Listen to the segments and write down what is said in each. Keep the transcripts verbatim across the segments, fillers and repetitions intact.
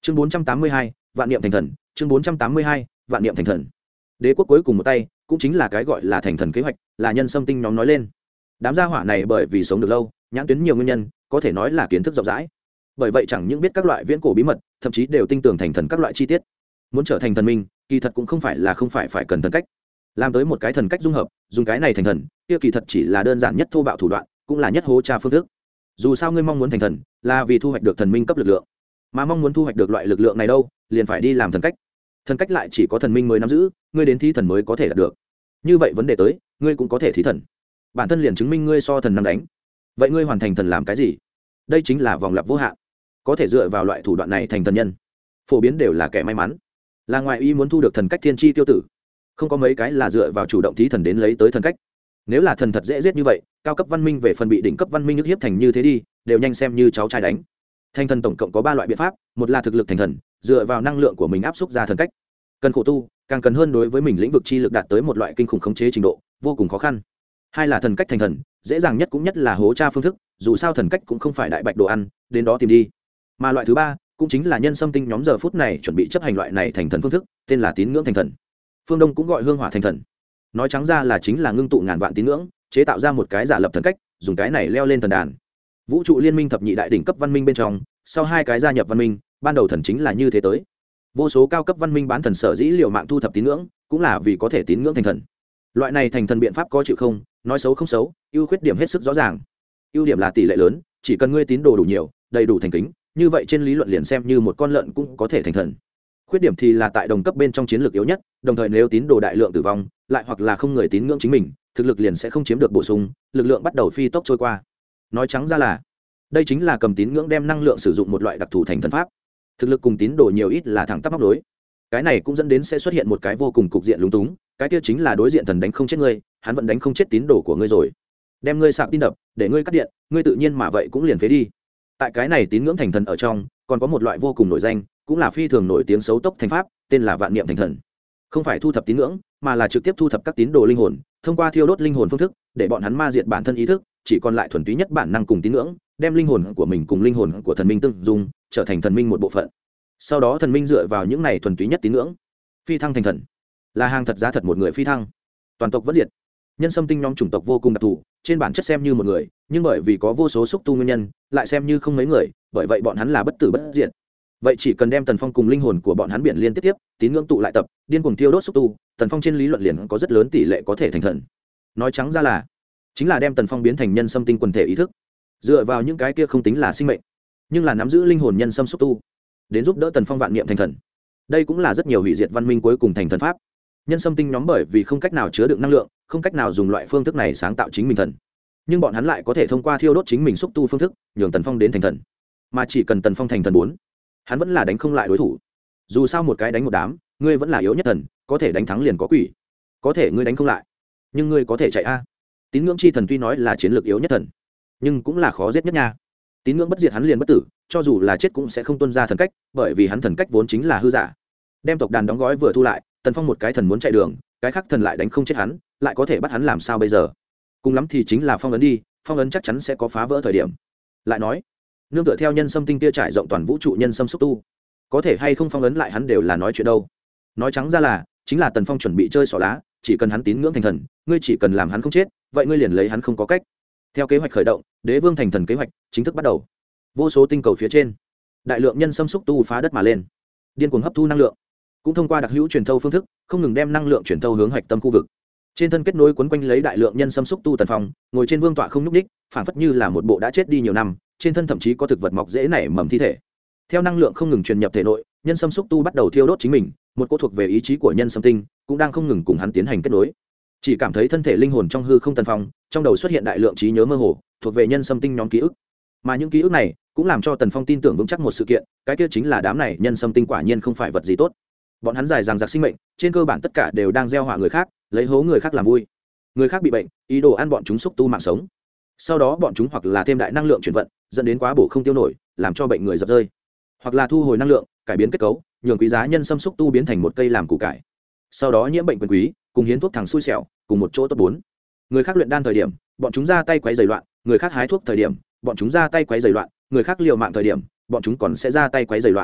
chương bốn trăm tám mươi hai vạn niệm thành thần. chương bốn trăm tám mươi hai vạn niệm thành thần. Đế quốc cuối cùng một tay cũng chính là cái gọi là thành thần kế hoạch, là Nhân Sâm Tinh nhóm nói lên. Đám gia hỏa này bởi vì sống được lâu, nhãn tuyến nhiều nguyên nhân, có thể nói là kiến thức rộng rãi. Bởi vậy chẳng những biết các loại viễn cổ bí mật, thậm chí đều tinh tường thành thần các loại chi tiết. Muốn trở thành thần minh, kỳ thật cũng không phải là không phải phải cần thần cách. Làm tới một cái thần cách dung hợp, dùng cái này thành thần, kia kỳ thật chỉ là đơn giản nhất thô bạo thủ đoạn, cũng là nhất hố tra phương thức. Dù sao ngươi mong muốn thành thần, là vì thu hoạch được thần minh cấp lực lượng, mà mong muốn thu hoạch được loại lực lượng này đâu, liền phải đi làm thần cách. Thần cách lại chỉ có thần minh mới nắm giữ, ngươi đến thí thần mới có thể đạt được. Như vậy vấn đề tới, ngươi cũng có thể thí thần, bản thân liền chứng minh ngươi so thần năm đánh. Vậy ngươi hoàn thành thần làm cái gì? Đây chính là vòng lặp vô hạn. Có thể dựa vào loại thủ đoạn này thành thần nhân, phổ biến đều là kẻ may mắn, là ngoại ý muốn thu được thần cách thiên chi tiêu tử. Không có mấy cái là dựa vào chủ động thí thần đến lấy tới thần cách. Nếu là thần thật dễ giết như vậy, cao cấp văn minh về phần bị đỉnh cấp văn minh nhức hiếp thành như thế đi, đều nhanh xem như cháu trai đánh. Thành thần tổng cộng có ba loại biện pháp, một là thực lực thành thần, dựa vào năng lượng của mình áp xúc ra thần cách. Cần khổ tu, càng cần hơn đối với mình lĩnh vực chi lực đạt tới một loại kinh khủng khống chế trình độ, vô cùng khó khăn. Hai là thần cách thành thần, dễ dàng nhất cũng nhất là hố tra phương thức, dù sao thần cách cũng không phải đại bạch đồ ăn, đến đó tìm đi. Mà loại thứ ba, cũng chính là Nhân Sâm Tinh nhóm giờ phút này chuẩn bị chấp hành loại này thành thần phương thức, tên là tín ngưỡng thành thần. Phương Đông cũng gọi hương hỏa thành thần. Nói trắng ra là chính là ngưng tụ ngàn vạn tín ngưỡng, chế tạo ra một cái giả lập thần cách, dùng cái này leo lên thần đàn. Vũ trụ liên minh thập nhị đại đỉnh cấp văn minh bên trong, sau hai cái gia nhập văn minh, ban đầu thần chính là như thế tới. Vô số cao cấp văn minh bán thần sở dĩ liều mạng thu thập tín ngưỡng, cũng là vì có thể tín ngưỡng thành thần. Loại này thành thần biện pháp có chịu không, nói xấu không xấu, ưu khuyết điểm hết sức rõ ràng. Ưu điểm là tỷ lệ lớn, chỉ cần ngươi tín đồ đủ nhiều, đầy đủ thành kính, như vậy trên lý luận liền xem như một con lợn cũng có thể thành thần. Khuyết điểm thì là tại đồng cấp bên trong chiến lược yếu nhất, đồng thời nếu tín đồ đại lượng tử vong, lại hoặc là không người tín ngưỡng chính mình, thực lực liền sẽ không chiếm được bổ sung, lực lượng bắt đầu phi tốc trôi qua. Nói trắng ra là, đây chính là cầm tín ngưỡng đem năng lượng sử dụng một loại đặc thù thành thần pháp. Thực lực cùng tín đồ nhiều ít là thẳng tắp móc đối. Cái này cũng dẫn đến sẽ xuất hiện một cái vô cùng cục diện lúng túng, cái kia chính là đối diện thần đánh không chết ngươi, hắn vẫn đánh không chết tín đồ của ngươi rồi. Đem ngươi sạc tin đập, để ngươi cắt điện, ngươi tự nhiên mà vậy cũng liền phế đi. Tại cái này tín ngưỡng thành thần ở trong, còn có một loại vô cùng nổi danh, cũng là phi thường nổi tiếng xấu tốc thành pháp, tên là vạn niệm thành thần. Không phải thu thập tín ngưỡng, mà là trực tiếp thu thập các tín đồ linh hồn, thông qua thiêu đốt linh hồn phương thức, để bọn hắn ma diệt bản thân ý thức, chỉ còn lại thuần túy nhất bản năng cùng tín ngưỡng, đem linh hồn của mình cùng linh hồn của thần minh tương dung, trở thành thần minh một bộ phận. Sau đó thần minh dựa vào những này thuần túy nhất tín ngưỡng, phi thăng thành thần, là hàng thật giá thật một người phi thăng, toàn tộc vẫn diệt. Nhân Sâm Tinh nhóm chủng tộc vô cùng đặc thù, trên bản chất xem như một người, nhưng bởi vì có vô số xúc tu nguyên nhân, lại xem như không mấy người, bởi vậy bọn hắn là bất tử bất diệt. Vậy chỉ cần đem Tần Phong cùng linh hồn của bọn hắn biển liên tiếp tiếp, tín ngưỡng tụ lại tập, điên cuồng tiêu đốt xúc tu, Tần Phong trên lý luận liền có rất lớn tỷ lệ có thể thành thần. Nói trắng ra là, chính là đem Tần Phong biến thành Nhân Sâm Tinh quần thể ý thức, dựa vào những cái kia không tính là sinh mệnh, nhưng là nắm giữ linh hồn nhân sâm xúc tu, đến giúp đỡ Tần Phong vạn niệm thành thần. Đây cũng là rất nhiều hủy diệt văn minh cuối cùng thành thần pháp. Nhân Sâm Tinh nhóm bởi vì không cách nào chứa đựng năng lượng, không cách nào dùng loại phương thức này sáng tạo chính mình thần, nhưng bọn hắn lại có thể thông qua thiêu đốt chính mình xúc tu phương thức, nhường Tần Phong đến thành thần. Mà chỉ cần Tần Phong thành thần bốn, hắn vẫn là đánh không lại đối thủ. Dù sao một cái đánh một đám, ngươi vẫn là yếu nhất thần, có thể đánh thắng liền có quỷ. Có thể ngươi đánh không lại, nhưng ngươi có thể chạy a. Tín ngưỡng chi thần tuy nói là chiến lược yếu nhất thần, nhưng cũng là khó giết nhất nha. Tín ngưỡng bất diệt hắn liền bất tử, cho dù là chết cũng sẽ không tuân ra thần cách, bởi vì hắn thần cách vốn chính là hư giả. Đem tộc đàn đóng gói vừa thu lại, Tần Phong một cái thần muốn chạy đường, cái khác thần lại đánh không chết hắn, lại có thể bắt hắn làm sao bây giờ? Cùng lắm thì chính là phong ấn đi, phong ấn chắc chắn sẽ có phá vỡ thời điểm. Lại nói, nương tựa theo nhân sâm tinh kia trải rộng toàn vũ trụ nhân sâm xúc tu, có thể hay không phong ấn lại hắn đều là nói chuyện đâu. Nói trắng ra là, chính là Tần Phong chuẩn bị chơi xỏ lá, chỉ cần hắn tín ngưỡng thành thần, ngươi chỉ cần làm hắn không chết, vậy ngươi liền lấy hắn không có cách. Theo kế hoạch khởi động, Đế Vương thành thần kế hoạch chính thức bắt đầu. Vô số tinh cầu phía trên, đại lượng nhân sâm xúc tu phá đất mà lên, điên cuồng hấp thu năng lượng, cũng thông qua đặc hữu truyền thâu phương thức, không ngừng đem năng lượng truyền thâu hướng hạch tâm khu vực. Trên thân kết nối quấn quanh lấy đại lượng nhân sâm xúc tu Tần Phong, ngồi trên vương tọa không nhúc nhích, phản phất như là một bộ đã chết đi nhiều năm, trên thân thậm chí có thực vật mọc dễ nảy mầm thi thể. Theo năng lượng không ngừng truyền nhập thể nội, nhân sâm xúc tu bắt đầu thiêu đốt chính mình, một cỗ thuộc về ý chí của nhân sâm tinh, cũng đang không ngừng cùng hắn tiến hành kết nối. Chỉ cảm thấy thân thể linh hồn trong hư không Tần Phong, trong đầu xuất hiện đại lượng trí nhớ mơ hồ, thuộc về nhân sâm tinh nhóm ký ức. Mà những ký ức này cũng làm cho Tần Phong tin tưởng vững chắc một sự kiện, cái kia chính là đám này nhân sâm tinh quả nhiên không phải vật gì tốt. Bọn hắn dài dằng dặc sinh mệnh, trên cơ bản tất cả đều đang gieo họa người khác, lấy hố người khác làm vui. Người khác bị bệnh, ý đồ ăn bọn chúng xúc tu mạng sống. Sau đó bọn chúng hoặc là thêm đại năng lượng chuyển vận, dẫn đến quá bổ không tiêu nổi, làm cho bệnh người dập rơi, hoặc là thu hồi năng lượng, cải biến kết cấu, nhường quý giá nhân sâm xúc tu biến thành một cây làm củ cải. Sau đó nhiễm bệnh quyền quý, cùng hiến thuốc thằng xui xẻo, cùng một chỗ tốt bốn. Người khác luyện đan thời điểm, bọn chúng ra tay quấy rầy loạn, người khác hái thuốc thời điểm, bọn chúng ra tay quấy rầy loạn, người khác liều mạng thời điểm, bọn chúng còn sẽ ra tay quấy rầy loạn.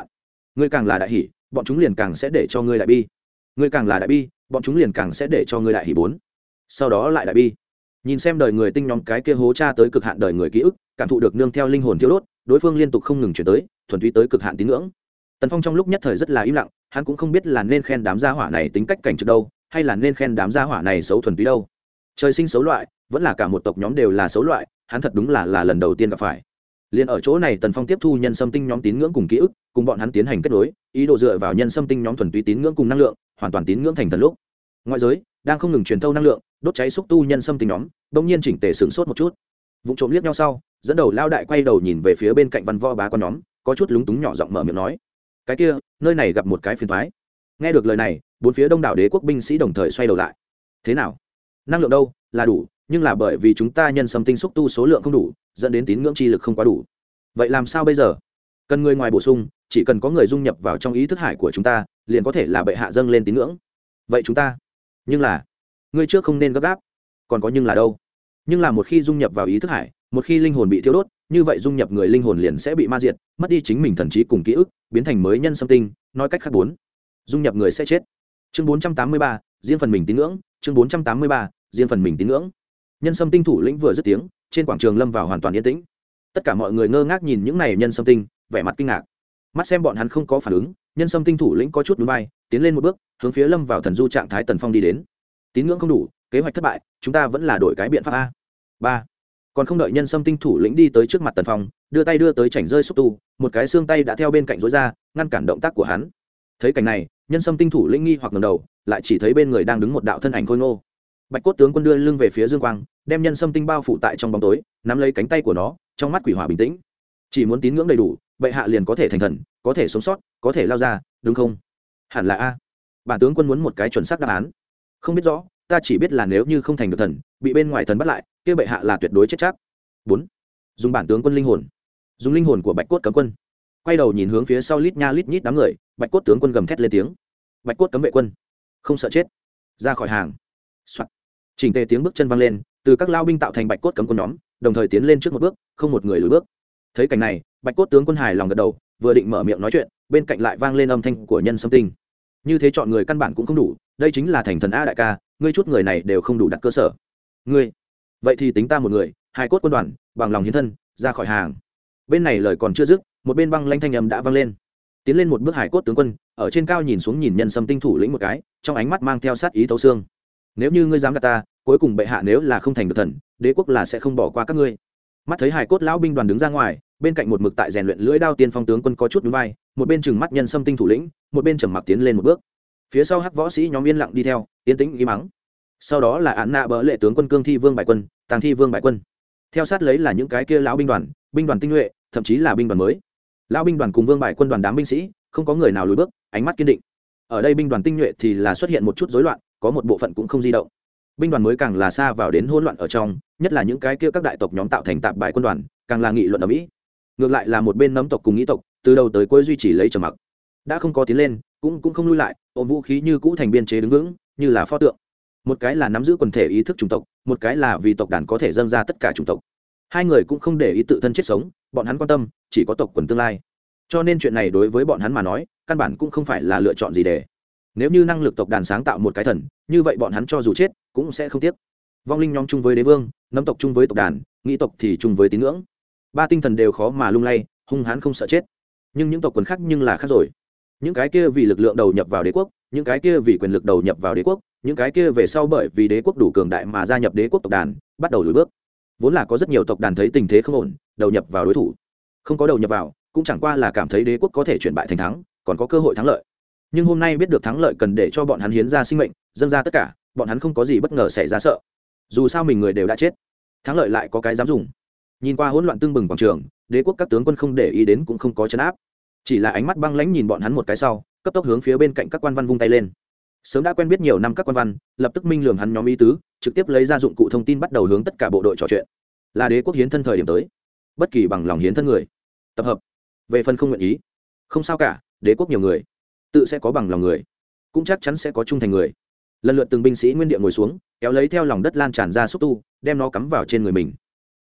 ngươi càng là đại hỷ, bọn chúng liền càng sẽ để cho ngươi đại bi, ngươi càng là đại bi, bọn chúng liền càng sẽ để cho ngươi đại hỷ bốn, sau đó lại đại bi. Nhìn xem đời người tinh nhóm cái kia hố tra tới cực hạn đời người ký ức, cảm thụ được nương theo linh hồn thiêu đốt, đối phương liên tục không ngừng chuyển tới, thuần túy tới cực hạn tín ngưỡng. Tần Phong trong lúc nhất thời rất là im lặng, hắn cũng không biết là nên khen đám gia hỏa này tính cách cảnh trực đâu, hay là nên khen đám gia hỏa này xấu thuần túy đâu. Trời sinh xấu loại, vẫn là cả một tộc nhóm đều là xấu loại, hắn thật đúng là là lần đầu tiên gặp phải. Liên ở chỗ này Tần Phong tiếp thu nhân sâm tinh nhóm tín ngưỡng cùng ký ức, cùng bọn hắn tiến hành kết nối, ý đồ dựa vào nhân sâm tinh nhóm thuần túy tín ngưỡng cùng năng lượng, hoàn toàn tín ngưỡng thành thần lúc. Ngoại giới đang không ngừng truyền thâu năng lượng, đốt cháy xúc tu nhân sâm tinh nhóm, bỗng nhiên chỉnh tề sửng sốt một chút. Vụng trộm liếc nhau sau, dẫn đầu lao đại quay đầu nhìn về phía bên cạnh văn võ bá quan nhóm, có chút lúng túng nhỏ giọng mở miệng nói: "Cái kia, nơi này gặp một cái phiền toái." Nghe được lời này, bốn phía đông đảo đế quốc binh sĩ đồng thời xoay đầu lại. "Thế nào? Năng lượng đâu? Là đủ, nhưng là bởi vì chúng ta nhân sâm tinh xúc tu số lượng không đủ, dẫn đến tín ngưỡng chi lực không quá đủ. Vậy làm sao bây giờ? Cần người ngoài bổ sung, chỉ cần có người dung nhập vào trong ý thức hải của chúng ta, liền có thể là bệ hạ dâng lên tín ngưỡng. Vậy chúng ta, nhưng là, ngươi trước không nên gấp gáp. Còn có nhưng là đâu? Nhưng là một khi dung nhập vào ý thức hải, một khi linh hồn bị thiêu đốt, như vậy dung nhập người linh hồn liền sẽ bị ma diệt, mất đi chính mình thần trí cùng ký ức, biến thành mới nhân sâm tinh, nói cách khác bốn, dung nhập người sẽ chết." Chương bốn trăm tám mươi ba, riêng phần mình tín ngưỡng, chương bốn trăm tám mươi ba, riêng phần mình tín ngưỡng. Nhân sâm tinh thủ lĩnh vừa dứt tiếng, trên quảng trường lâm vào hoàn toàn yên tĩnh. Tất cả mọi người ngơ ngác nhìn những này nhân sâm tinh, vẻ mặt kinh ngạc. Mắt xem bọn hắn không có phản ứng, nhân sâm tinh thủ lĩnh có chút nhún vai, tiến lên một bước, hướng phía lâm vào thần du trạng thái Tần Phong đi đến. "Tín ngưỡng không đủ, kế hoạch thất bại, chúng ta vẫn là đổi cái biện pháp a." Ba. Còn không đợi nhân sâm tinh thủ lĩnh đi tới trước mặt Tần Phong, đưa tay đưa tới chảnh rơi xúc tu, một cái xương tay đã theo bên cạnh rối ra, ngăn cản động tác của hắn. Thấy cảnh này, nhân sâm tinh thủ lĩnh nghi hoặc ngẩng đầu, lại chỉ thấy bên người đang đứng một đạo thân ảnh khôi ngô. Bạch cốt tướng quân đưa lưng về phía dương quang, đem nhân sâm tinh bao phủ tại trong bóng tối, nắm lấy cánh tay của nó, trong mắt quỷ hỏa bình tĩnh. "Chỉ muốn tín ngưỡng đầy đủ, bệ hạ liền có thể thành thần, có thể sống sót, có thể lao ra, đúng không?" "Hẳn là a." Bản tướng quân muốn một cái chuẩn xác đáp án. "Không biết rõ, ta chỉ biết là nếu như không thành được thần, bị bên ngoài thần bắt lại, kia bệ hạ là tuyệt đối chết chắc." Bốn. Dùng bản tướng quân linh hồn, dùng linh hồn của Bạch cốt cấm quân. Quay đầu nhìn hướng phía sau lít nha lít nhít đám người, Bạch cốt tướng quân gầm thét lên tiếng: "Bạch cốt cấm vệ quân, không sợ chết, ra khỏi hàng!" Soạt. Chỉnh tề tiếng bước chân vang lên, từ các lao binh tạo thành Bạch cốt cấm quân nhóm, đồng thời tiến lên trước một bước, không một người lùi bước. Thấy cảnh này, Bạch cốt tướng quân hài lòng gật đầu, vừa định mở miệng nói chuyện, bên cạnh lại vang lên âm thanh của nhân sâm tinh: "Như thế chọn người căn bản cũng không đủ, đây chính là thành thần a đại ca, ngươi chút người này đều không đủ đặt cơ sở. Ngươi, vậy thì tính ta một người, hai cốt quân đoàn, bằng lòng hiến thân, ra khỏi hàng." Bên này lời còn chưa dứt, một bên băng lanh thanh âm đã vang lên. Tiến lên một bước hải cốt tướng quân, ở trên cao nhìn xuống nhìn nhân sâm tinh thủ lĩnh một cái, trong ánh mắt mang theo sát ý thấu xương: "Nếu như ngươi dám gạt ta, cuối cùng bệ hạ nếu là không thành được thần, đế quốc là sẽ không bỏ qua các ngươi." Mắt thấy hải cốt lão binh đoàn đứng ra ngoài, bên cạnh một mực tại rèn luyện lưỡi đao tiên phong tướng quân có chút nhún vai, một bên trừng mắt nhân sâm tinh thủ lĩnh, một bên trầm mặc tiến lên một bước. Phía sau hắc võ sĩ nhóm yên lặng đi theo, yên tĩnh im mắng. Sau đó là án nạ bỡ lệ tướng quân cương thi vương bại quân, tàng thi vương bại quân. Theo sát lấy là những cái kia lão binh đoàn, binh đoàn tinh nhuệ, thậm chí là binh đoàn mới. Lão binh đoàn cùng vương bại quân đoàn đám binh sĩ, không có người nào lùi bước, ánh mắt kiên định. Ở đây binh đoàn tinh nhuệ thì là xuất hiện một chút rối loạn, có một bộ phận cũng không di động. Binh đoàn mới càng là xa vào đến hỗn loạn ở trong, nhất là những cái kia các đại tộc nhóm tạo thành tạp bại quân đoàn, càng là nghị luận ở mỹ. Ngược lại là một bên nấm tộc cùng nghĩ tộc, từ đầu tới cuối duy trì lấy trầm mặc, đã không có tiến lên, cũng cũng không lui lại, ôm vũ khí như cũ thành biên chế đứng vững, như là pho tượng. Một cái là nắm giữ quần thể ý thức chủng tộc, một cái là vì tộc đàn có thể dâng ra tất cả chủng tộc. Hai người cũng không để ý tự thân chết sống, bọn hắn quan tâm chỉ có tộc quần tương lai. Cho nên chuyện này đối với bọn hắn mà nói, căn bản cũng không phải là lựa chọn gì để. Nếu như năng lực tộc đàn sáng tạo một cái thần, như vậy bọn hắn cho dù chết cũng sẽ không tiếc. Vong linh nhóm chung với đế vương, nấm tộc chung với tộc đàn, nghĩ tộc thì chung với tín ngưỡng. Ba tinh thần đều khó mà lung lay, hung hãn không sợ chết. Nhưng những tộc quần khác nhưng là khác rồi. Những cái kia vì lực lượng đầu nhập vào đế quốc, những cái kia vì quyền lực đầu nhập vào đế quốc, những cái kia về sau bởi vì đế quốc đủ cường đại mà gia nhập đế quốc tộc đàn, bắt đầu lùi bước. Vốn là có rất nhiều tộc đàn thấy tình thế không ổn, đầu nhập vào đối thủ. Không có đầu nhập vào, cũng chẳng qua là cảm thấy đế quốc có thể chuyển bại thành thắng, còn có cơ hội thắng lợi. Nhưng hôm nay biết được thắng lợi cần để cho bọn hắn hiến ra sinh mệnh, dâng ra tất cả, bọn hắn không có gì bất ngờ xảy ra sợ. Dù sao mình người đều đã chết, thắng lợi lại có cái dám dùng. Nhìn qua hỗn loạn tương bừng quảng trường, đế quốc các tướng quân không để ý đến cũng không có trấn áp, chỉ là ánh mắt băng lãnh nhìn bọn hắn một cái sau, cấp tốc hướng phía bên cạnh các quan văn vung tay lên. Sớm đã quen biết nhiều năm các quan văn, lập tức minh lường hắn nhóm ý tứ, trực tiếp lấy ra dụng cụ thông tin bắt đầu hướng tất cả bộ đội trò chuyện. Là đế quốc hiến thân thời điểm tới, bất kỳ bằng lòng hiến thân người tập hợp. Về phần không nguyện ý, không sao cả, đế quốc nhiều người, tự sẽ có bằng lòng người, cũng chắc chắn sẽ có trung thành người. Lần lượt từng binh sĩ nguyên địa ngồi xuống, kéo lấy theo lòng đất lan tràn ra xúc tu, đem nó cắm vào trên người mình.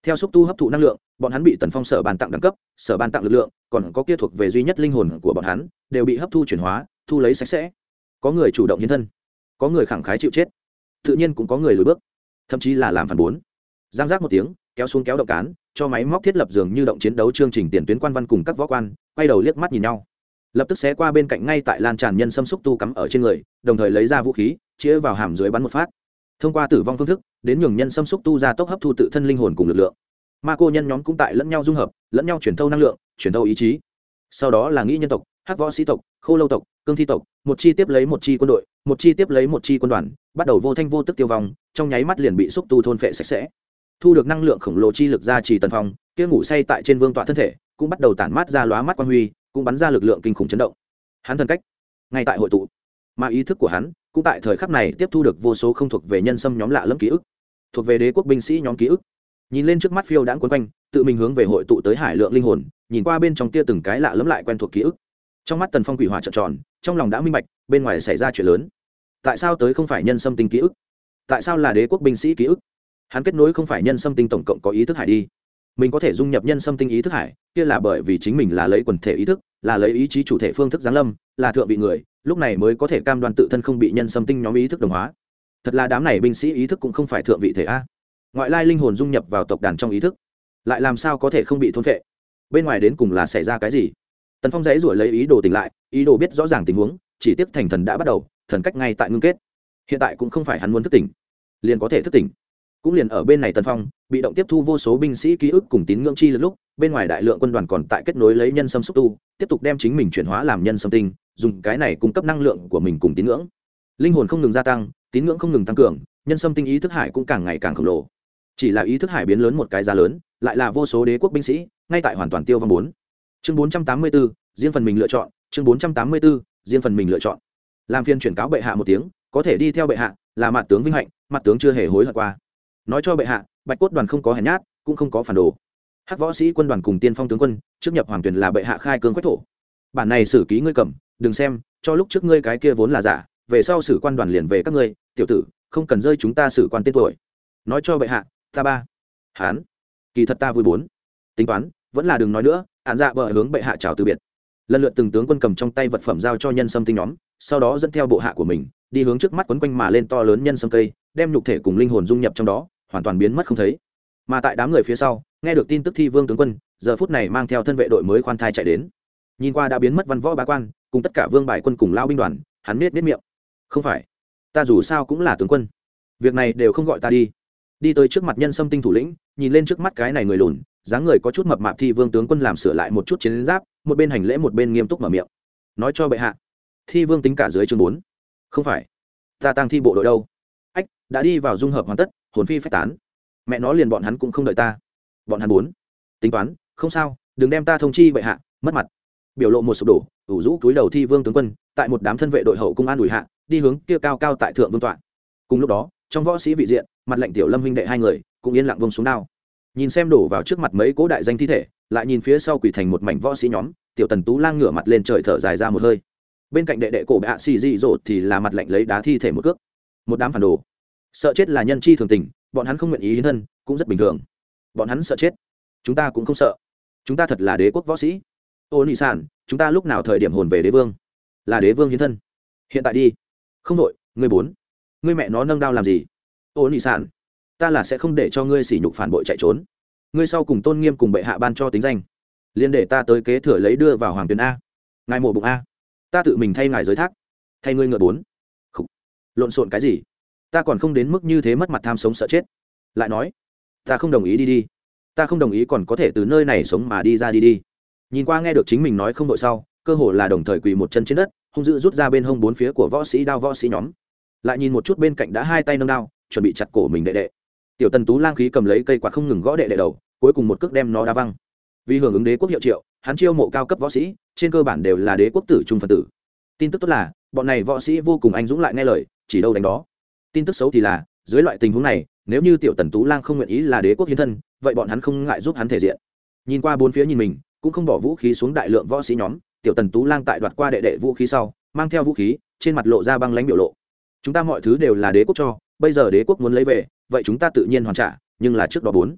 theo xúc tu hấp thụ năng lượng, bọn hắn bị Tần Phong sở ban tặng đẳng cấp, sở ban tặng lực lượng, còn có kia thuộc về duy nhất linh hồn của bọn hắn, đều bị hấp thu chuyển hóa, thu lấy sạch sẽ. Có người chủ động hiến thân, có người khẳng khái chịu chết, tự nhiên cũng có người lùi bước, thậm chí là làm phản bốn. Giang giác một tiếng, kéo xuống kéo động cán, cho máy móc thiết lập dường như động chiến đấu chương trình tiền tuyến quan văn cùng các võ quan, quay đầu liếc mắt nhìn nhau. Lập tức xé qua bên cạnh ngay tại lan tràn nhân xâm xúc tu cắm ở trên người, đồng thời lấy ra vũ khí, chĩa vào hàm dưới bắn một phát. Thông qua tử vong phương thức, đến nhường nhân xâm xúc tu ra tốc hấp thu tự thân linh hồn cùng lực lượng. Ma cô nhân nhóm cũng tại lẫn nhau dung hợp, lẫn nhau chuyển thâu năng lượng, chuyển thâu ý chí. Sau đó là nghĩ nhân tộc, hắc võ sĩ tộc, khô lâu tộc, cương thi tộc, một chi tiếp lấy một chi quân đội, một chi tiếp lấy một chi quân đoàn, bắt đầu vô thanh vô tức tiêu vong, trong nháy mắt liền bị xúc tu thôn phệ sạch sẽ. Thu được năng lượng khổng lồ chi lực ra chỉ Tần Phong, kia ngủ say tại trên vương tọa thân thể, cũng bắt đầu tản mát ra lóa mắt quang huy, cũng bắn ra lực lượng kinh khủng chấn động. Hắn thần cách ngay tại hội tụ, mà ý thức của hắn cũng tại thời khắc này tiếp thu được vô số không thuộc về nhân xâm nhóm lạ lẫm ký ức, thuộc về đế quốc binh sĩ nhóm ký ức. Nhìn lên trước mắt phiêu đãng quấn quanh, tự mình hướng về hội tụ tới hải lượng linh hồn, nhìn qua bên trong kia từng cái lạ lẫm lại quen thuộc ký ức. Trong mắt Tần Phong quỷ hỏa trợn tròn, trong lòng đã minh bạch, bên ngoài xảy ra chuyện lớn. Tại sao tới không phải nhân xâm tinh ký ức? Tại sao là đế quốc binh sĩ ký ức? Hắn kết nối không phải nhân xâm tinh tổng cộng có ý thức hải đi. Mình có thể dung nhập nhân xâm tinh ý thức hải, kia là bởi vì chính mình là lấy quần thể ý thức, là lấy ý chí chủ thể phương thức giáng lâm, là thượng vị người, lúc này mới có thể cam đoan tự thân không bị nhân xâm tinh nhóm ý thức đồng hóa. Thật là đám này binh sĩ ý thức cũng không phải thượng vị thể a. Ngoại lai linh hồn dung nhập vào tộc đàn trong ý thức, lại làm sao có thể không bị thôn phệ? Bên ngoài đến cùng là xảy ra cái gì? Tần Phong giãy giụa lấy ý đồ tỉnh lại, ý đồ biết rõ ràng tình huống, chỉ tiếp thành thần đã bắt đầu, thần cách ngay tại ngưng kết. Hiện tại cũng không phải hắn muốn thức tỉnh, liền có thể thức tỉnh. Cũng liền ở bên này Tần Phong bị động tiếp thu vô số binh sĩ ký ức cùng tín ngưỡng chi lực lúc, bên ngoài đại lượng quân đoàn còn tại kết nối lấy nhân xâm xúc tu, tiếp tục đem chính mình chuyển hóa làm nhân xâm tinh, dùng cái này cung cấp năng lượng của mình cùng tín ngưỡng. Linh hồn không ngừng gia tăng, tín ngưỡng không ngừng tăng cường, nhân xâm tinh ý thức hải cũng càng ngày càng khổng lồ. Chỉ là ý thức hải biến lớn một cái giá lớn, lại là vô số đế quốc binh sĩ ngay tại hoàn toàn tiêu vong bốn. Chương bốn trăm tám mươi tư, riêng phần mình lựa chọn, chương bốn trăm tám mươi tư, riêng phần mình lựa chọn. Làm phiên chuyển cáo bệ hạ một tiếng, có thể đi theo bệ hạ, là mặt tướng vinh hạnh, mặt tướng chưa hề hối hận qua. Nói cho bệ hạ, Bạch cốt đoàn không có hèn nhát, cũng không có phản đồ. Hắc võ sĩ quân đoàn cùng tiên phong tướng quân, trước nhập hoàng tuyển là bệ hạ khai cương quách thổ. Bản này sử ký ngươi cầm, đừng xem, cho lúc trước ngươi cái kia vốn là giả, về sau sử quan đoàn liền về các ngươi, tiểu tử, không cần rơi chúng ta sử quan tên tuổi. Nói cho bệ hạ, ta ba. Hán, kỳ thật ta vui bốn. Tính toán, vẫn là đừng nói nữa, án dạ bờ hướng bệ hạ chào từ biệt. Lần lượt từng tướng quân cầm trong tay vật phẩm giao cho nhân sâm tinh nhóm, sau đó dẫn theo bộ hạ của mình, đi hướng trước mắt quấn quanh mà lên to lớn nhân sâm cây, đem nhục thể cùng linh hồn dung nhập trong đó, hoàn toàn biến mất không thấy. Mà tại đám người phía sau, nghe được tin tức thi vương tướng quân, giờ phút này mang theo thân vệ đội mới khoan thai chạy đến. Nhìn qua đã biến mất văn võ bá quan, cùng tất cả vương bài quân cùng lao binh đoàn, hắn biết biết miệng. Không phải, ta dù sao cũng là tướng quân, việc này đều không gọi ta đi. Đi tới trước mặt nhân sâm tinh thủ lĩnh, nhìn lên trước mắt cái này người lùn, dáng người có chút mập mạp thi vương tướng quân làm sửa lại một chút chiến giáp, một bên hành lễ một bên nghiêm túc mở miệng. Nói cho bệ hạ, thi vương tính cả dưới chương bốn. Không phải, ta tăng thi bộ đội đâu? Ách, đã đi vào dung hợp hoàn tất, hồn phi phách tán. Mẹ nó liền bọn hắn cũng không đợi ta. Bọn hắn bốn. Tính toán, không sao, đừng đem ta thông chi bệ hạ, mất mặt. Biểu lộ một sụp đổ, ủ rũ túi đầu thi vương tướng quân, tại một đám thân vệ đội hậu cung an ủi hạ, đi hướng kia cao cao tại thượng vương tọa. Cùng lúc đó, trong võ sĩ vị diện, mặt lệnh tiểu lâm huynh đệ hai người cũng yên lặng vung xuống đao, nhìn xem đổ vào trước mặt mấy cố đại danh thi thể, lại nhìn phía sau quỷ thành một mảnh võ sĩ nhóm, tiểu tần tú lang ngửa mặt lên trời thở dài ra một hơi. Bên cạnh đệ đệ cổ bạ xì dị dỗ thì là mặt lệnh lấy đá thi thể một cước. Một đám phản đồ, sợ chết là nhân chi thường tình, bọn hắn không nguyện ý hiến thân cũng rất bình thường. Bọn hắn sợ chết, chúng ta cũng không sợ. Chúng ta thật là đế quốc võ sĩ. Ô nị sản, chúng ta lúc nào thời điểm hồn về đế vương, là đế vương hiến thân. Hiện tại đi. Không đội, ngươi bốn, ngươi mẹ nó nâng đao làm gì? Ô nị sản, ta là sẽ không để cho ngươi sỉ nhục phản bội chạy trốn. Ngươi sau cùng tôn nghiêm cùng bệ hạ ban cho tính danh, liên để ta tới kế thừa lấy đưa vào hoàng tuyến a. Ngài mổ bụng a, ta tự mình thay ngài giới thác, thay ngươi ngựa bốn. Khủ. Lộn xộn cái gì? Ta còn không đến mức như thế mất mặt tham sống sợ chết. Lại nói, ta không đồng ý đi đi, ta không đồng ý còn có thể từ nơi này sống mà đi ra đi đi. Nhìn qua nghe được chính mình nói không đội sau, cơ hồ là đồng thời quỳ một chân trên đất, hung dữ rút ra bên hông bốn phía của võ sĩ đao võ sĩ nhóm. Lại nhìn một chút bên cạnh đã hai tay nâng đao, chuẩn bị chặt cổ mình đệ đệ. Tiểu tần tú lang khí cầm lấy cây quạt không ngừng gõ đệ đệ đầu, cuối cùng một cước đem nó đá văng. Vì hưởng ứng đế quốc hiệu triệu, hắn chiêu mộ cao cấp võ sĩ, trên cơ bản đều là đế quốc tử trung phân tử. Tin tức tốt là, bọn này võ sĩ vô cùng anh dũng lại nghe lời, chỉ đâu đánh đó. Tin tức xấu thì là, dưới loại tình huống này, nếu như tiểu tần tú lang không nguyện ý là đế quốc hiến thân, vậy bọn hắn không ngại giúp hắn thể diện. Nhìn qua bốn phía nhìn mình, cũng không bỏ vũ khí xuống đại lượng võ sĩ nhóm, tiểu tần tú lang tại đoạt qua đệ đệ vũ khí sau, mang theo vũ khí, trên mặt lộ ra băng lãnh biểu lộ. Chúng ta mọi thứ đều là đế quốc cho, bây giờ đế quốc muốn lấy về, vậy chúng ta tự nhiên hoàn trả, nhưng là trước đó bốn.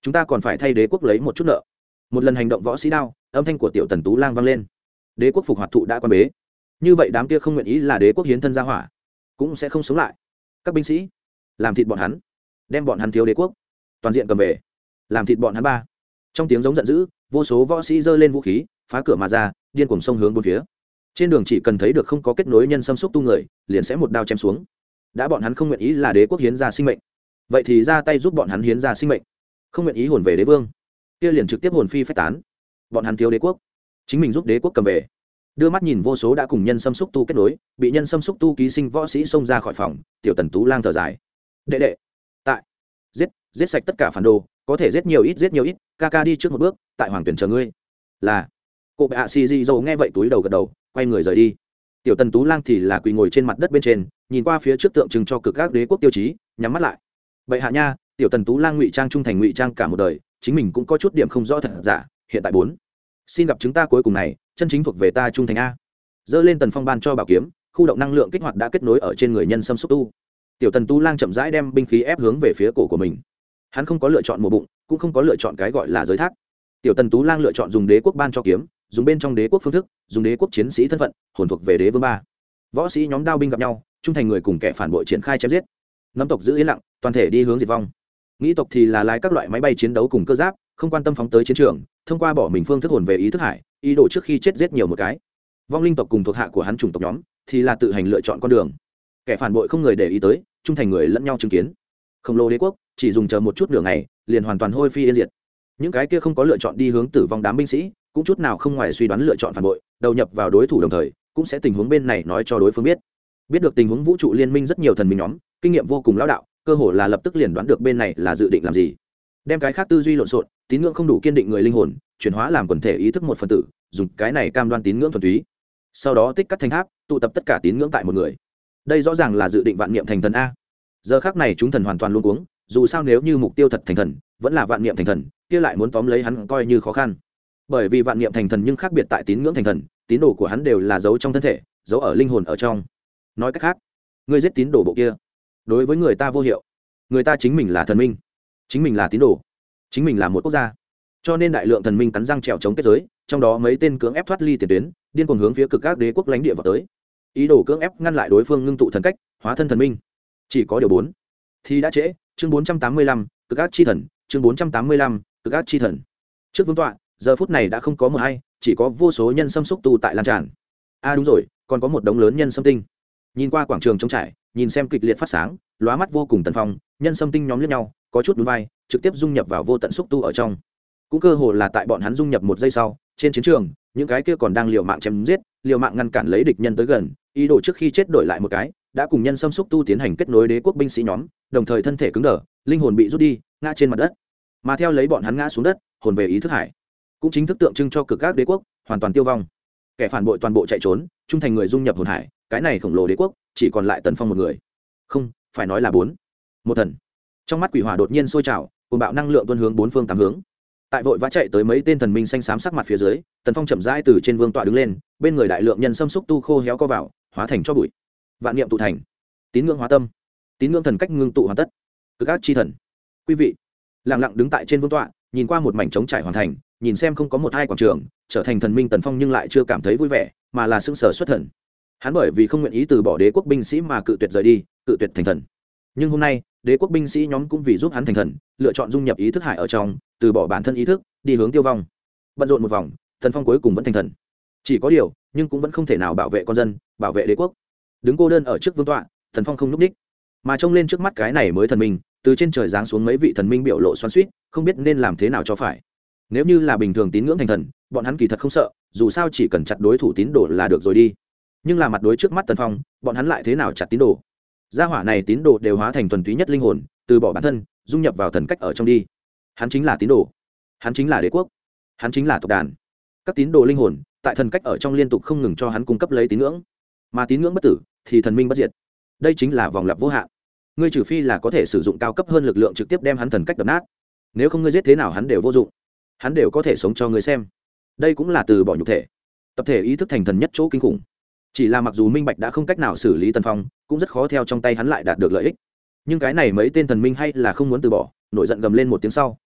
chúng ta còn phải thay đế quốc lấy một chút nợ. Một lần hành động võ sĩ đao, âm thanh của tiểu tần tú lang vang lên. Đế quốc phục hoạt thụ đã quan bế, như vậy đám kia không nguyện ý là đế quốc hiến thân ra hỏa cũng sẽ không sống lại. Các binh sĩ làm thịt bọn hắn, đem bọn hắn thiếu đế quốc toàn diện cầm về, làm thịt bọn hắn ba. Trong tiếng giống giận dữ, vô số võ sĩ giơ lên vũ khí, phá cửa mà ra, điên cuồng xông hướng bốn phía. Trên đường chỉ cần thấy được không có kết nối nhân xâm xúc tu người, liền sẽ một đao chém xuống. Đã bọn hắn không nguyện ý là đế quốc hiến ra sinh mệnh, vậy thì ra tay giúp bọn hắn hiến ra sinh mệnh. Không nguyện ý hồn về đế vương, kia liền trực tiếp hồn phi phách tán. Bọn hắn thiếu đế quốc, chính mình giúp đế quốc cầm về. Đưa mắt nhìn vô số đã cùng nhân xâm xúc tu kết nối, bị nhân xâm xúc tu ký sinh võ sĩ xông ra khỏi phòng, tiểu tần tú lang thở dài. Đệ đệ, tại giết giết sạch tất cả phản đồ, có thể giết nhiều ít giết nhiều ít, ca ca đi trước một bước, tại hoàng tuyển chờ ngươi. Là. Cô bệ hạ xì dị dầu nghe vậy túi đầu gật đầu, quay người rời đi. Tiểu tần tú lang thì là quỳ ngồi trên mặt đất bên trên, nhìn qua phía trước tượng trưng cho cực các đế quốc tiêu chí, nhắm mắt lại. Bệ hạ nha, tiểu tần tú lang ngụy trang trung thành ngụy trang cả một đời, chính mình cũng có chút điểm không rõ thật giả. Hiện tại bốn, xin gặp chúng ta cuối cùng này, chân chính thuộc về ta trung thành a. Dơ lên tần phong ban cho bảo kiếm, khu động năng lượng kích hoạt đã kết nối ở trên người nhân xâm xúc tu. Tiểu tần tú lang chậm rãi đem binh khí ép hướng về phía cổ của mình. Hắn không có lựa chọn mùa bụng, cũng không có lựa chọn cái gọi là giới thác. Tiểu tần tú lang lựa chọn dùng đế quốc ban cho kiếm, dùng bên trong đế quốc phương thức, dùng đế quốc chiến sĩ thân phận, hồn thuộc về đế vương ba. Võ sĩ nhóm đao binh gặp nhau, trung thành người cùng kẻ phản bội triển khai chém giết. Nắm tộc giữ yên lặng, toàn thể đi hướng diệt vong. Nghĩ tộc thì là lái các loại máy bay chiến đấu cùng cơ giáp, không quan tâm phóng tới chiến trường, thông qua bỏ mình phương thức hồn về ý thức hải, ý đồ trước khi chết giết nhiều một cái. Vong linh tộc cùng thuộc hạ của hắn chủng tộc nhóm thì là tự hành lựa chọn con đường. Kẻ phản bội không người để ý tới, trung thành người lẫn nhau chứng kiến. Khổng lồ đế quốc chỉ dùng chờ một chút nửa ngày, liền hoàn toàn hôi phi yên diệt. Những cái kia không có lựa chọn đi hướng tử vong đám binh sĩ, cũng chút nào không ngoài suy đoán lựa chọn phản bội, đầu nhập vào đối thủ đồng thời, cũng sẽ tình huống bên này nói cho đối phương biết. Biết được tình huống vũ trụ liên minh rất nhiều thần minh nhóm, kinh nghiệm vô cùng lão đạo, cơ hồ là lập tức liền đoán được bên này là dự định làm gì. Đem cái khác tư duy lộn xộn, tín ngưỡng không đủ kiên định người linh hồn, chuyển hóa làm quần thể ý thức một phần tử, dùng cái này cam đoan tín ngưỡng thuần túy. Sau đó tích cắt thành tháp, tụ tập tất cả tín ngưỡng tại một người. Đây rõ ràng là dự định vạn niệm thành thần a. Giờ khắc này chúng thần hoàn toàn luống cuống, dù sao nếu như mục tiêu thật thành thần, vẫn là vạn niệm thành thần, kia lại muốn tóm lấy hắn coi như khó khăn. Bởi vì vạn niệm thành thần nhưng khác biệt tại tín ngưỡng thành thần, tín đồ của hắn đều là giấu trong thân thể, giấu ở linh hồn ở trong. Nói cách khác, người giết tín đồ bộ kia, đối với người ta vô hiệu. Người ta chính mình là thần minh, chính mình là tín đồ, chính mình là một quốc gia. Cho nên đại lượng thần minh cắn răng trèo chống kết giới, trong đó mấy tên cưỡng ép thoát ly tiền tuyến, điên cuồng hướng phía cực các đế quốc lãnh địa vào tới. Ý đồ cưỡng ép ngăn lại đối phương ngưng tụ thần cách, hóa thân thần minh. Chỉ có điều bốn thì đã trễ. Chương bốn trăm tám mươi lăm, cực ác chi thần. Chương bốn trăm tám mươi lăm, cực ác chi thần. Trước vương tọa, giờ phút này đã không có một hay, chỉ có vô số nhân xâm xúc tu tại lan tràn. A à đúng rồi, còn có một đống lớn nhân xâm tinh. Nhìn qua quảng trường trống trải, nhìn xem kịch liệt phát sáng, lóa mắt vô cùng tần phong, nhân xâm tinh nhóm liếc nhau, có chút nhún vai, trực tiếp dung nhập vào vô tận xúc tu ở trong. Cũng cơ hồ là tại bọn hắn dung nhập một giây sau, trên chiến trường, những cái kia còn đang liều mạng chém giết, liều mạng ngăn cản lấy địch nhân tới gần, ý đồ trước khi chết đổi lại một cái, đã cùng nhân xâm xúc tu tiến hành kết nối đế quốc binh sĩ nhóm, đồng thời thân thể cứng đờ, linh hồn bị rút đi, ngã trên mặt đất. Mà theo lấy bọn hắn ngã xuống đất, hồn về ý thức hải, cũng chính thức tượng trưng cho cực các đế quốc hoàn toàn tiêu vong. Kẻ phản bội toàn bộ chạy trốn, trung thành người dung nhập hồn hải, cái này khổng lồ đế quốc chỉ còn lại tần phong một người. Không, phải nói là bốn. Một thần. Trong mắt quỷ hỏa đột nhiên sôi trào, cuồng bạo năng lượng tuôn hướng bốn phương tám hướng. Tại vội vã chạy tới mấy tên thần minh xanh xám sắc mặt phía dưới, tần phong chậm rãi từ trên vương tọa đứng lên, bên người đại lượng nhân xâm xúc tu khô héo co vào, hóa thành cho bụi. Vạn niệm tụ thành, tín ngưỡng hóa tâm, tín ngưỡng thần cách ngưng tụ hoàn tất. Cực ác chi thần, quý vị lặng lặng đứng tại trên vương tọa, nhìn qua một mảnh trống trải hoàn thành, nhìn xem không có một hai quảng trường, trở thành thần minh tần phong nhưng lại chưa cảm thấy vui vẻ, mà là sững sờ xuất thần. Hắn bởi vì không nguyện ý từ bỏ đế quốc binh sĩ mà cự tuyệt rời đi, cự tuyệt thành thần. Nhưng hôm nay, đế quốc binh sĩ nhóm cũng vì giúp hắn thành thần, lựa chọn dung nhập ý thức hải ở trong, từ bỏ bản thân ý thức, đi hướng tiêu vong. Bận rộn một vòng, tần phong cuối cùng vẫn thành thần. Chỉ có điều, nhưng cũng vẫn không thể nào bảo vệ con dân, bảo vệ đế quốc. Đứng cô đơn ở trước vương tọa, tần phong không núp đích, mà trông lên trước mắt cái này mới thần minh, từ trên trời giáng xuống mấy vị thần minh biểu lộ xoắn xuýt, không biết nên làm thế nào cho phải. Nếu như là bình thường tín ngưỡng thành thần, bọn hắn kỳ thật không sợ, dù sao chỉ cần chặt đối thủ tín đồ là được rồi đi. Nhưng là mặt đối trước mắt tần phong, bọn hắn lại thế nào chặt tín đồ? Gia hỏa này tín đồ đều hóa thành thuần túy nhất linh hồn, từ bỏ bản thân, dung nhập vào thần cách ở trong đi. Hắn chính là tín đồ, hắn chính là đế quốc, hắn chính là tộc đàn. Các tín đồ linh hồn tại thần cách ở trong liên tục không ngừng cho hắn cung cấp lấy tín ngưỡng, mà tín ngưỡng bất tử thì thần minh bất diệt. Đây chính là vòng lặp vô hạn. Ngươi trừ phi là có thể sử dụng cao cấp hơn lực lượng trực tiếp đem hắn thần cách đập nát, nếu không ngươi giết thế nào hắn đều vô dụng, hắn đều có thể sống cho ngươi xem. Đây cũng là từ bỏ nhục thể, tập thể ý thức thành thần nhất chỗ kinh khủng. Chỉ là mặc dù minh bạch đã không cách nào xử lý tần phong, cũng rất khó theo trong tay hắn lại đạt được lợi ích. Nhưng cái này mấy tên thần minh hay là không muốn từ bỏ, nổi giận gầm lên một tiếng sau,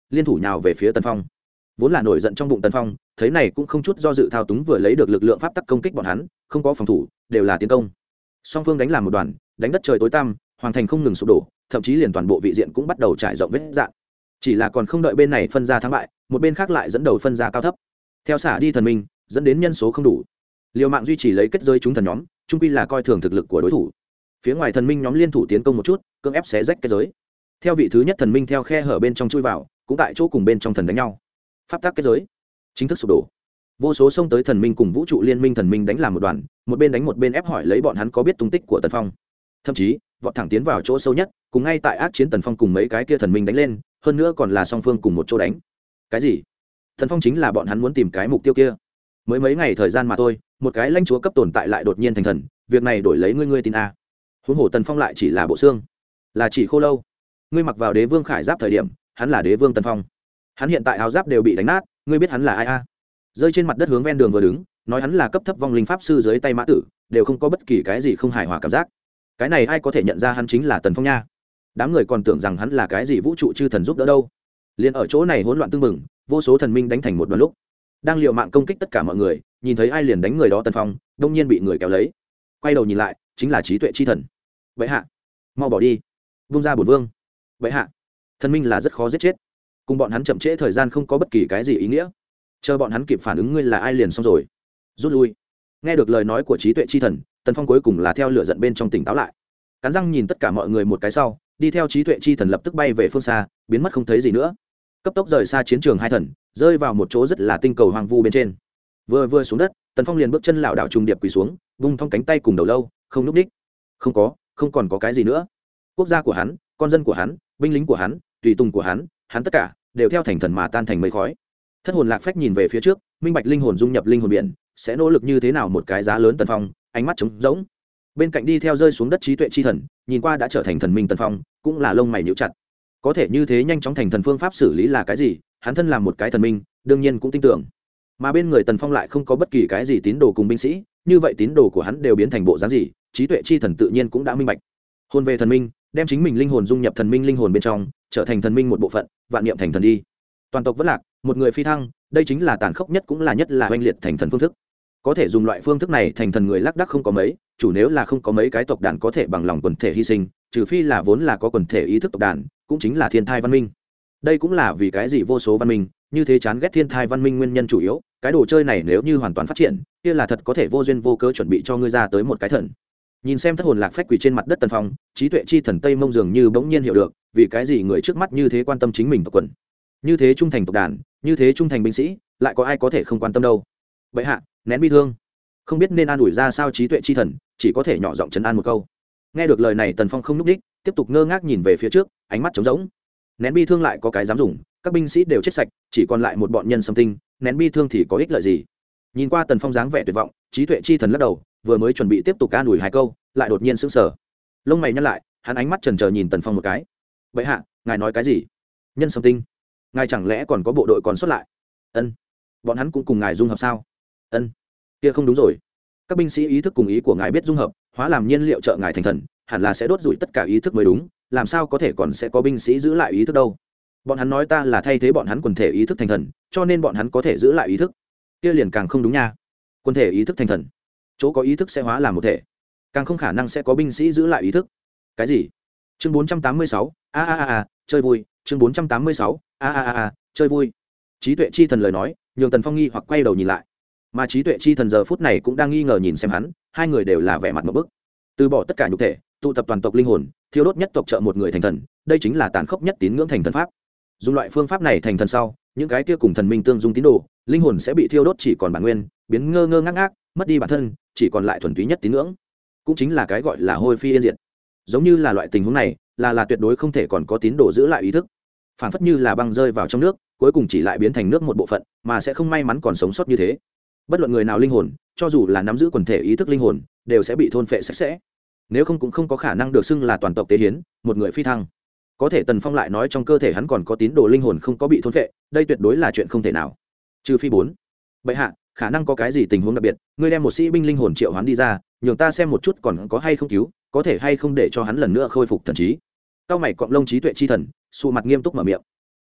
liên thủ nhào về phía Tần Phong. Vốn là nổi giận trong bụng Tần Phong, thấy này cũng không chút do dự thao túng vừa lấy được lực lượng pháp tắc công kích bọn hắn, không có phòng thủ, đều là tiến công. Song phương đánh làm một đoàn, đánh đất trời tối tăm, hoàng thành không ngừng sụp đổ, thậm chí liền toàn bộ vị diện cũng bắt đầu trải rộng vết rạn. Chỉ là còn không đợi bên này phân ra thắng bại, một bên khác lại dẫn đầu phân ra cao thấp. Theo xả đi thần minh, dẫn đến nhân số không đủ. Liều mạng duy trì lấy kết giới chúng thần nhóm, chung quy là coi thường thực lực của đối thủ. Phía ngoài thần minh nhóm liên thủ tiến công một chút, cưỡng ép xé rách kết giới. Theo vị thứ nhất thần minh theo khe hở bên trong chui vào, cũng tại chỗ cùng bên trong thần đánh nhau. Pháp tắc kết giới chính thức sụp đổ. Vô số xông tới thần minh cùng vũ trụ liên minh thần minh đánh làm một đoàn, một bên đánh một bên ép hỏi lấy bọn hắn có biết tung tích của Tần Phong. Thậm chí, vọt thẳng tiến vào chỗ sâu nhất, cùng ngay tại ác chiến Tần Phong cùng mấy cái kia thần minh đánh lên, hơn nữa còn là song phương cùng một chỗ đánh. Cái gì? Tần Phong chính là bọn hắn muốn tìm cái mục tiêu kia. Mới mấy ngày thời gian mà thôi, một cái lãnh chúa cấp tồn tại lại đột nhiên thành thần, việc này đổi lấy ngươi ngươi tin a? Huống hồ Tần Phong lại chỉ là bộ xương, là chỉ khô lâu. Ngươi mặc vào đế vương khải giáp thời điểm, hắn là đế vương Tần Phong. Hắn hiện tại áo giáp đều bị đánh nát, ngươi biết hắn là ai a? Rơi trên mặt đất hướng ven đường vừa đứng, nói hắn là cấp thấp vong linh pháp sư dưới tay mã tử, đều không có bất kỳ cái gì không hài hòa cảm giác. Cái này ai có thể nhận ra hắn chính là Tần Phong nha? Đám người còn tưởng rằng hắn là cái gì vũ trụ chư thần giúp đỡ đâu. Liên ở chỗ này hỗn loạn tương mừng, vô số thần minh đánh thành một đoàn lúc, đang liều mạng công kích tất cả mọi người, nhìn thấy ai liền đánh người đó. Tần Phong đông nhiên bị người kéo lấy, quay đầu nhìn lại, chính là trí tuệ chi thần. Vậy hạ, mau bỏ đi, vung ra bổn vương. Vậy hạ, thần minh là rất khó giết chết, cùng bọn hắn chậm trễ thời gian không có bất kỳ cái gì ý nghĩa, chờ bọn hắn kịp phản ứng ngươi là ai liền xong rồi, rút lui. Nghe được lời nói của trí tuệ chi thần, Tần Phong cuối cùng là theo lửa giận bên trong tỉnh táo lại, cắn răng nhìn tất cả mọi người một cái sau, đi theo trí tuệ chi thần lập tức bay về phương xa, biến mất không thấy gì nữa. Cấp tốc rời xa chiến trường hai thần, rơi vào một chỗ rất là tinh cầu hoang vu bên trên. Vừa vừa xuống đất, Tần Phong liền bước chân lảo đảo trùng điệp quỳ xuống, vung thong cánh tay cùng đầu lâu, không núp đích. Không có, không còn có cái gì nữa. Quốc gia của hắn, con dân của hắn, binh lính của hắn, tùy tùng của hắn, hắn tất cả đều theo thành thần mà tan thành mây khói. Thất hồn lạc phách nhìn về phía trước, minh bạch linh hồn dung nhập linh hồn biển, sẽ nỗ lực như thế nào một cái giá lớn. Tần Phong ánh mắt trống rỗng, bên cạnh đi theo rơi xuống đất trí tuệ chi thần, nhìn qua đã trở thành thần minh Tần Phong, cũng là lông mày nhíu chặt. Có thể như thế nhanh chóng thành thần phương pháp xử lý là cái gì? Hắn thân làm một cái thần minh, đương nhiên cũng tin tưởng. Mà bên người Tần Phong lại không có bất kỳ cái gì tín đồ cùng binh sĩ, như vậy tín đồ của hắn đều biến thành bộ dáng gì? Trí tuệ chi thần tự nhiên cũng đã minh bạch. Hồn về thần minh, đem chính mình linh hồn dung nhập thần minh linh hồn bên trong, trở thành thần minh một bộ phận, vạn niệm thành thần đi. Toàn tộc vất lạc, một người phi thăng, đây chính là tàn khốc nhất cũng là nhất là oanh liệt thành thần phương thức. Có thể dùng loại phương thức này thành thần người lác đác không có mấy, chủ nếu là không có mấy cái tộc đàn có thể bằng lòng quần thể hy sinh, trừ phi là vốn là có quần thể ý thức tộc đàn, cũng chính là thiên thai văn minh. Đây cũng là vì cái gì vô số văn minh như thế chán ghét thiên thai văn minh nguyên nhân chủ yếu. Cái đồ chơi này nếu như hoàn toàn phát triển, kia là thật có thể vô duyên vô cớ chuẩn bị cho ngươi ra tới một cái thần. Nhìn xem thất hồn lạc phách quỳ trên mặt đất Tần Phong, trí tuệ chi thần Tây Mông dường như bỗng nhiên hiểu được, vì cái gì người trước mắt như thế quan tâm chính mình tộc quần, như thế trung thành tộc đàn, như thế trung thành binh sĩ, lại có ai có thể không quan tâm đâu. Bệ hạ, nén bi thương, không biết nên an ủi ra sao trí tuệ chi thần, chỉ có thể nhỏ giọng trấn an một câu. Nghe được lời này Tần Phong không núp đích, tiếp tục ngơ ngác nhìn về phía trước, ánh mắt trống rỗng. Nén bi thương lại có cái dám dùng, các binh sĩ đều chết sạch, chỉ còn lại một bọn nhân xâm tinh, nén bi thương thì có ích lợi gì? Nhìn qua Tần Phong dáng vẻ tuyệt vọng, trí tuệ chi thần lắc đầu, vừa mới chuẩn bị tiếp tục an ủi hai câu, lại đột nhiên sững sờ, lông mày nhăn lại, hắn ánh mắt chần chờ nhìn Tần Phong một cái. Bệ hạ, ngài nói cái gì? Nhân xâm tinh? Ngài chẳng lẽ còn có bộ đội còn xuất lại? Ân, bọn hắn cũng cùng ngài dung hợp sao? Ân, kia không đúng rồi. Các binh sĩ ý thức cùng ý của ngài biết dung hợp, hóa làm nhiên liệu trợ ngài thành thần, hẳn là sẽ đốt rủi tất cả ý thức mới đúng, làm sao có thể còn sẽ có binh sĩ giữ lại ý thức đâu? Bọn hắn nói ta là thay thế bọn hắn quần thể ý thức thành thần, cho nên bọn hắn có thể giữ lại ý thức. Kia liền càng không đúng nha. Quần thể ý thức thành thần, chỗ có ý thức sẽ hóa làm một thể, càng không khả năng sẽ có binh sĩ giữ lại ý thức. Cái gì? Chương bốn trăm tám mươi sáu, a a a a, chơi vui. Chương bốn trăm tám mươi sáu, a a a a, chơi vui. Trí tuệ chi thần lời nói, nhường Tần Phong nghi hoặc quay đầu nhìn lại, mà trí tuệ chi thần giờ phút này cũng đang nghi ngờ nhìn xem hắn, hai người đều là vẻ mặt một bức. Từ bỏ tất cả nhục thể, tụ tập toàn tộc linh hồn, thiêu đốt nhất tộc trợ một người thành thần, đây chính là tàn khốc nhất tín ngưỡng thành thần pháp. Dùng loại phương pháp này thành thần sau, những cái kia cùng thần minh tương dung tín đồ, linh hồn sẽ bị thiêu đốt chỉ còn bản nguyên, biến ngơ ngơ ngác ngác, mất đi bản thân, chỉ còn lại thuần túy nhất tín ngưỡng, cũng chính là cái gọi là hôi phi yên diệt. Giống như là loại tình huống này, là là tuyệt đối không thể còn có tín đồ giữ lại ý thức, phản phất như là băng rơi vào trong nước, cuối cùng chỉ lại biến thành nước một bộ phận, mà sẽ không may mắn còn sống sót như thế. Bất luận người nào linh hồn, cho dù là nắm giữ quần thể ý thức linh hồn, đều sẽ bị thôn phệ sạch sẽ. Nếu không cũng không có khả năng được xưng là toàn tộc tế hiến, một người phi thăng. Có thể Tần Phong lại nói trong cơ thể hắn còn có tín đồ linh hồn không có bị thôn phệ, đây tuyệt đối là chuyện không thể nào. Trừ phi bốn. Bệ hạ, khả năng có cái gì tình huống đặc biệt, ngươi đem một sĩ binh linh hồn triệu hoán đi ra, nhường ta xem một chút còn có hay không cứu, có thể hay không để cho hắn lần nữa khôi phục thần trí. Cao mày cọng lông trí tuệ chi thần, sụ mặt nghiêm túc mở miệng.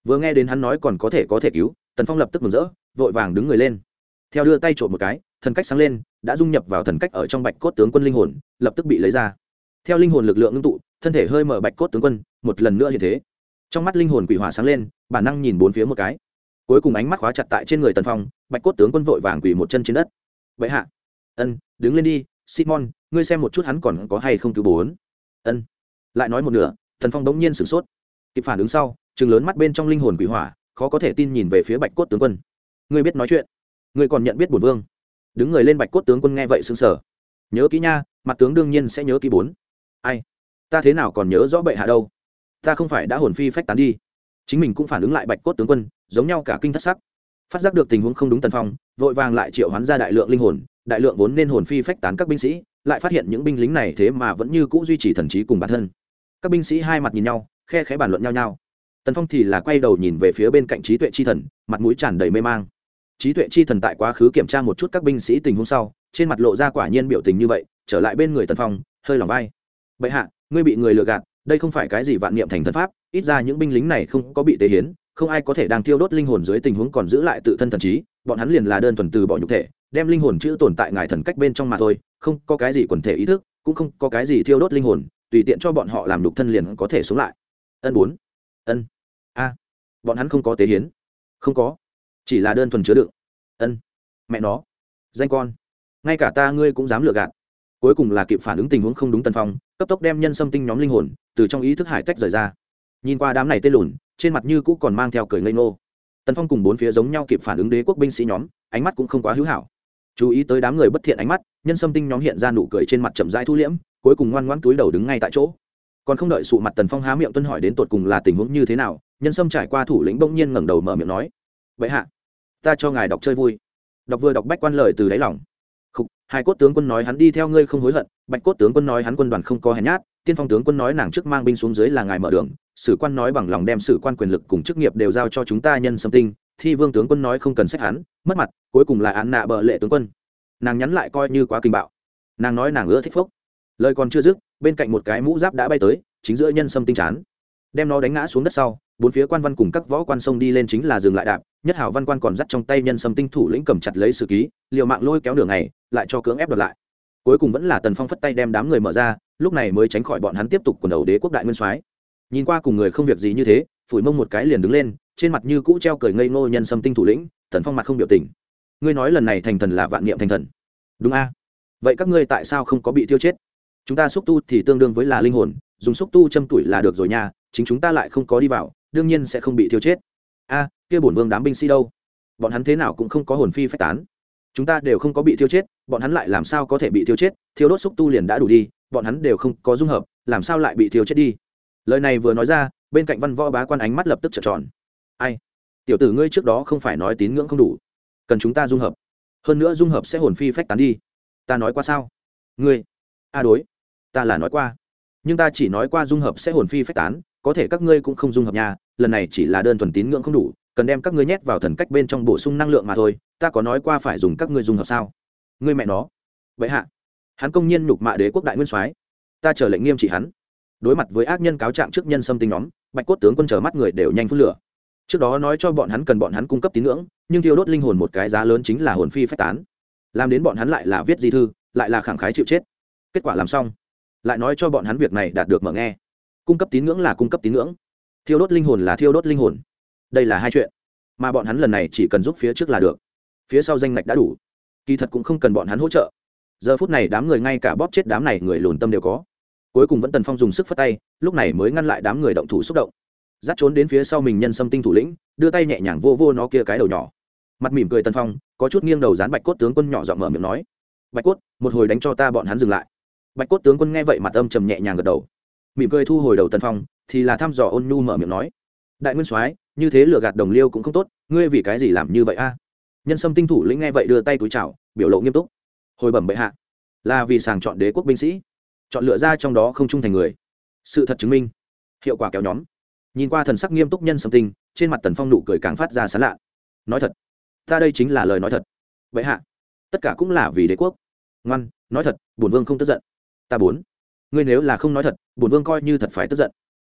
Vừa nghe đến hắn nói còn có thể có thể cứu, Tần Phong lập tức mừng rỡ, vội vàng đứng người lên, theo đưa tay trộm một cái, thần cách sáng lên, đã dung nhập vào thần cách ở trong bạch cốt tướng quân linh hồn, lập tức bị lấy ra. Theo linh hồn lực lượng ngưng tụ, thân thể hơi mở bạch cốt tướng quân một lần nữa như thế, trong mắt linh hồn quỷ hỏa sáng lên, bản năng nhìn bốn phía một cái, cuối cùng ánh mắt khóa chặt tại trên người Tần Phong. Bạch cốt tướng quân vội vàng quỳ một chân trên đất. Vậy hạ, ân, đứng lên đi, Simon, ngươi xem một chút hắn còn có hay không cứu bốn. Ân. Lại nói một nửa, Tần Phong đống nhiên sửng sốt, kịp phản ứng sau, trừng lớn mắt bên trong linh hồn quỷ hỏa, khó có thể tin nhìn về phía bạch cốt tướng quân. Ngươi biết nói chuyện, ngươi còn nhận biết bổn vương? Đứng người lên bạch cốt tướng quân nghe vậy sững sờ. Nhớ kỹ nha, mặt tướng đương nhiên sẽ nhớ kỹ bốn. Ai, ta thế nào còn nhớ rõ bệ hạ đâu? Ta không phải đã hồn phi phách tán đi? Chính mình cũng phản ứng lại bạch cốt tướng quân, giống nhau cả kinh thất sắc. Phát giác được tình huống không đúng, Tần Phong vội vàng lại triệu hoán ra đại lượng linh hồn, đại lượng vốn nên hồn phi phách tán các binh sĩ, lại phát hiện những binh lính này thế mà vẫn như cũ duy trì thần trí cùng bản thân. Các binh sĩ hai mặt nhìn nhau, khe khẽ bàn luận nhau nhau. Tần Phong thì là quay đầu nhìn về phía bên cạnh trí tuệ chi thần, mặt mũi tràn đầy mê mang. Trí tuệ chi thần tại quá khứ kiểm tra một chút các binh sĩ tình huống sau, trên mặt lộ ra quả nhiên biểu tình như vậy, trở lại bên người Tần Phong, hơi lỏng vai. Bệ hạ, ngươi bị người lừa gạt, đây không phải cái gì vạn niệm thành thần pháp, ít ra những binh lính này không có bị tế hiến, không ai có thể đang thiêu đốt linh hồn dưới tình huống còn giữ lại tự thân thần trí, bọn hắn liền là đơn thuần từ bỏ nhục thể, đem linh hồn chữ tồn tại ngài thần cách bên trong mà thôi, không có cái gì quần thể ý thức, cũng không có cái gì thiêu đốt linh hồn, tùy tiện cho bọn họ làm nhục thân liền có thể sống lại. Ân bốn. Ân. A. Bọn hắn không có tế hiến. Không có, chỉ là đơn thuần chứa đựng. Ân. Mẹ nó, danh con, ngay cả ta ngươi cũng dám lừa gạt. Cuối cùng là kịp phản ứng tình huống không đúng, Tần Phong cấp tốc đem nhân xâm tinh nhóm linh hồn từ trong ý thức hải tách rời ra. Nhìn qua đám này tên lùn, trên mặt như cũ còn mang theo cười ngây ngô. Tần Phong cùng bốn phía giống nhau kịp phản ứng đế quốc binh sĩ nhóm, ánh mắt cũng không quá hữu hảo. Chú ý tới đám người bất thiện ánh mắt, nhân xâm tinh nhóm hiện ra nụ cười trên mặt chậm rãi thu liễm, cuối cùng ngoan ngoãn cúi đầu đứng ngay tại chỗ. Còn không đợi sụ mặt Tần Phong há miệng tuân hỏi đến tột cùng là tình huống như thế nào, nhân xâm trải qua thủ lĩnh bỗng nhiên ngẩng đầu mở miệng nói: "Bệ hạ, ta cho ngài đọc chơi vui." Đọc vừa đọc bách quan lời từ đáy lòng. Khục, hai cốt tướng quân nói hắn đi theo ngươi không hối hận, bạch cốt tướng quân nói hắn quân đoàn không có hèn nhát, tiên phong tướng quân nói nàng trước mang binh xuống dưới là ngài mở đường, sử quan nói bằng lòng đem sử quan quyền lực cùng chức nghiệp đều giao cho chúng ta nhân xâm tinh, thi vương tướng quân nói không cần xét hắn mất mặt, cuối cùng là án nạ bợ lệ tướng quân. Nàng nhắn lại coi như quá kinh bạo. Nàng nói nàng ưa thích phúc. Lời còn chưa dứt, bên cạnh một cái mũ giáp đã bay tới, chính giữa nhân xâm tinh chán, đem nó đánh ngã xuống đất sau, bốn phía quan văn cùng các võ quan sông đi lên chính là dừng lại đạp, nhất hảo văn quan còn dắt trong tay nhân xâm tinh thủ lĩnh cầm chặt lấy sử ký, liều mạng lôi kéo đường này, lại cho cưỡng ép đoạt lại. Cuối cùng vẫn là Tần Phong phất tay đem đám người mở ra, lúc này mới tránh khỏi bọn hắn tiếp tục quần đầu đế quốc đại nguyên soái. Nhìn qua cùng người không việc gì như thế, phủi mông một cái liền đứng lên, trên mặt như cũ treo cười ngây ngô nhân xâm tinh thủ lĩnh. Tần Phong mặt không biểu tình. Ngươi nói lần này thành thần là vạn niệm thành thần, đúng a? Vậy các ngươi tại sao không có bị tiêu chết? Chúng ta xúc tu thì tương đương với là linh hồn, dùng xúc tu châm tuổi là được rồi nha, chính chúng ta lại không có đi vào, đương nhiên sẽ không bị tiêu chết. A, kia bổn vương đám binh sĩ đâu? Bọn hắn thế nào cũng không có hồn phi phách tán. Chúng ta đều không có bị tiêu chết, bọn hắn lại làm sao có thể bị tiêu chết? Thiêu đốt xúc tu liền đã đủ đi, bọn hắn đều không có dung hợp, làm sao lại bị tiêu chết đi? Lời này vừa nói ra, bên cạnh văn võ bá quan ánh mắt lập tức trợn tròn. Ai? Tiểu tử ngươi trước đó không phải nói tín ngưỡng không đủ, cần chúng ta dung hợp? Hơn nữa dung hợp sẽ hồn phi phách tán đi. Ta nói qua sao? Ngươi? A đối, ta là nói qua, nhưng ta chỉ nói qua dung hợp sẽ hồn phi phách tán, có thể các ngươi cũng không dung hợp nha, lần này chỉ là đơn thuần tín ngưỡng không đủ, cần đem các ngươi nhét vào thần cách bên trong bổ sung năng lượng mà thôi, ta có nói qua phải dùng các ngươi dung hợp sao? Ngươi mẹ nó. Vậy hạ, hắn công nhiên nhục mạ đế quốc đại nguyên soái, ta chờ lệnh nghiêm trị hắn. Đối mặt với ác nhân cáo trạng trước nhân xâm tinh nhóm, bạch cốt tướng quân chờ mắt người đều nhanh phun lửa. Trước đó nói cho bọn hắn cần bọn hắn cung cấp tín ngưỡng, nhưng thiêu đốt linh hồn một cái giá lớn chính là hồn phi phách tán, làm đến bọn hắn lại là viết di thư, lại là khẳng khái chịu chết. Kết quả làm xong, lại nói cho bọn hắn việc này đạt được mở nghe, cung cấp tín ngưỡng là cung cấp tín ngưỡng, thiêu đốt linh hồn là thiêu đốt linh hồn, đây là hai chuyện mà bọn hắn lần này chỉ cần giúp phía trước là được, phía sau danh ngạch đã đủ, kỳ thật cũng không cần bọn hắn hỗ trợ. Giờ phút này đám người ngay cả bóp chết đám này người lùn tâm đều có, cuối cùng vẫn Tần Phong dùng sức phất tay, lúc này mới ngăn lại đám người động thủ xúc động, dắt trốn đến phía sau mình nhân xâm tinh thủ lĩnh, đưa tay nhẹ nhàng vô vô nó kia cái đầu nhỏ, mặt mỉm cười. Tần Phong có chút nghiêng đầu dán bạch cốt tướng quân nhỏ giọng mở miệng nói: Bạch cốt, một hồi đánh cho ta bọn hắn dừng lại. Bạch cốt tướng quân nghe vậy mặt âm trầm nhẹ nhàng gật đầu, mỉm cười thu hồi đầu. Tần Phong thì là thăm dò ôn nhu mở miệng nói: đại nguyên soái, như thế lừa gạt đồng liêu cũng không tốt, ngươi vì cái gì làm như vậy a? Nhân sâm tinh thủ lĩnh nghe vậy đưa tay túi chào, biểu lộ nghiêm túc, hồi bẩm bệ hạ, là vì sàng chọn đế quốc binh sĩ, chọn lựa ra trong đó không trung thành người. Sự thật chứng minh, hiệu quả kéo nhóm. Nhìn qua thần sắc nghiêm túc nhân sâm tinh, trên mặt Tần Phong nụ cười càng phát ra sán lạ. Nói thật, ta đây chính là lời nói thật. Bệ hạ, tất cả cũng là vì đế quốc. Ngoan, nói thật, bổn vương không tức giận. Ta bốn, ngươi nếu là không nói thật, bổn vương coi như thật phải tức giận.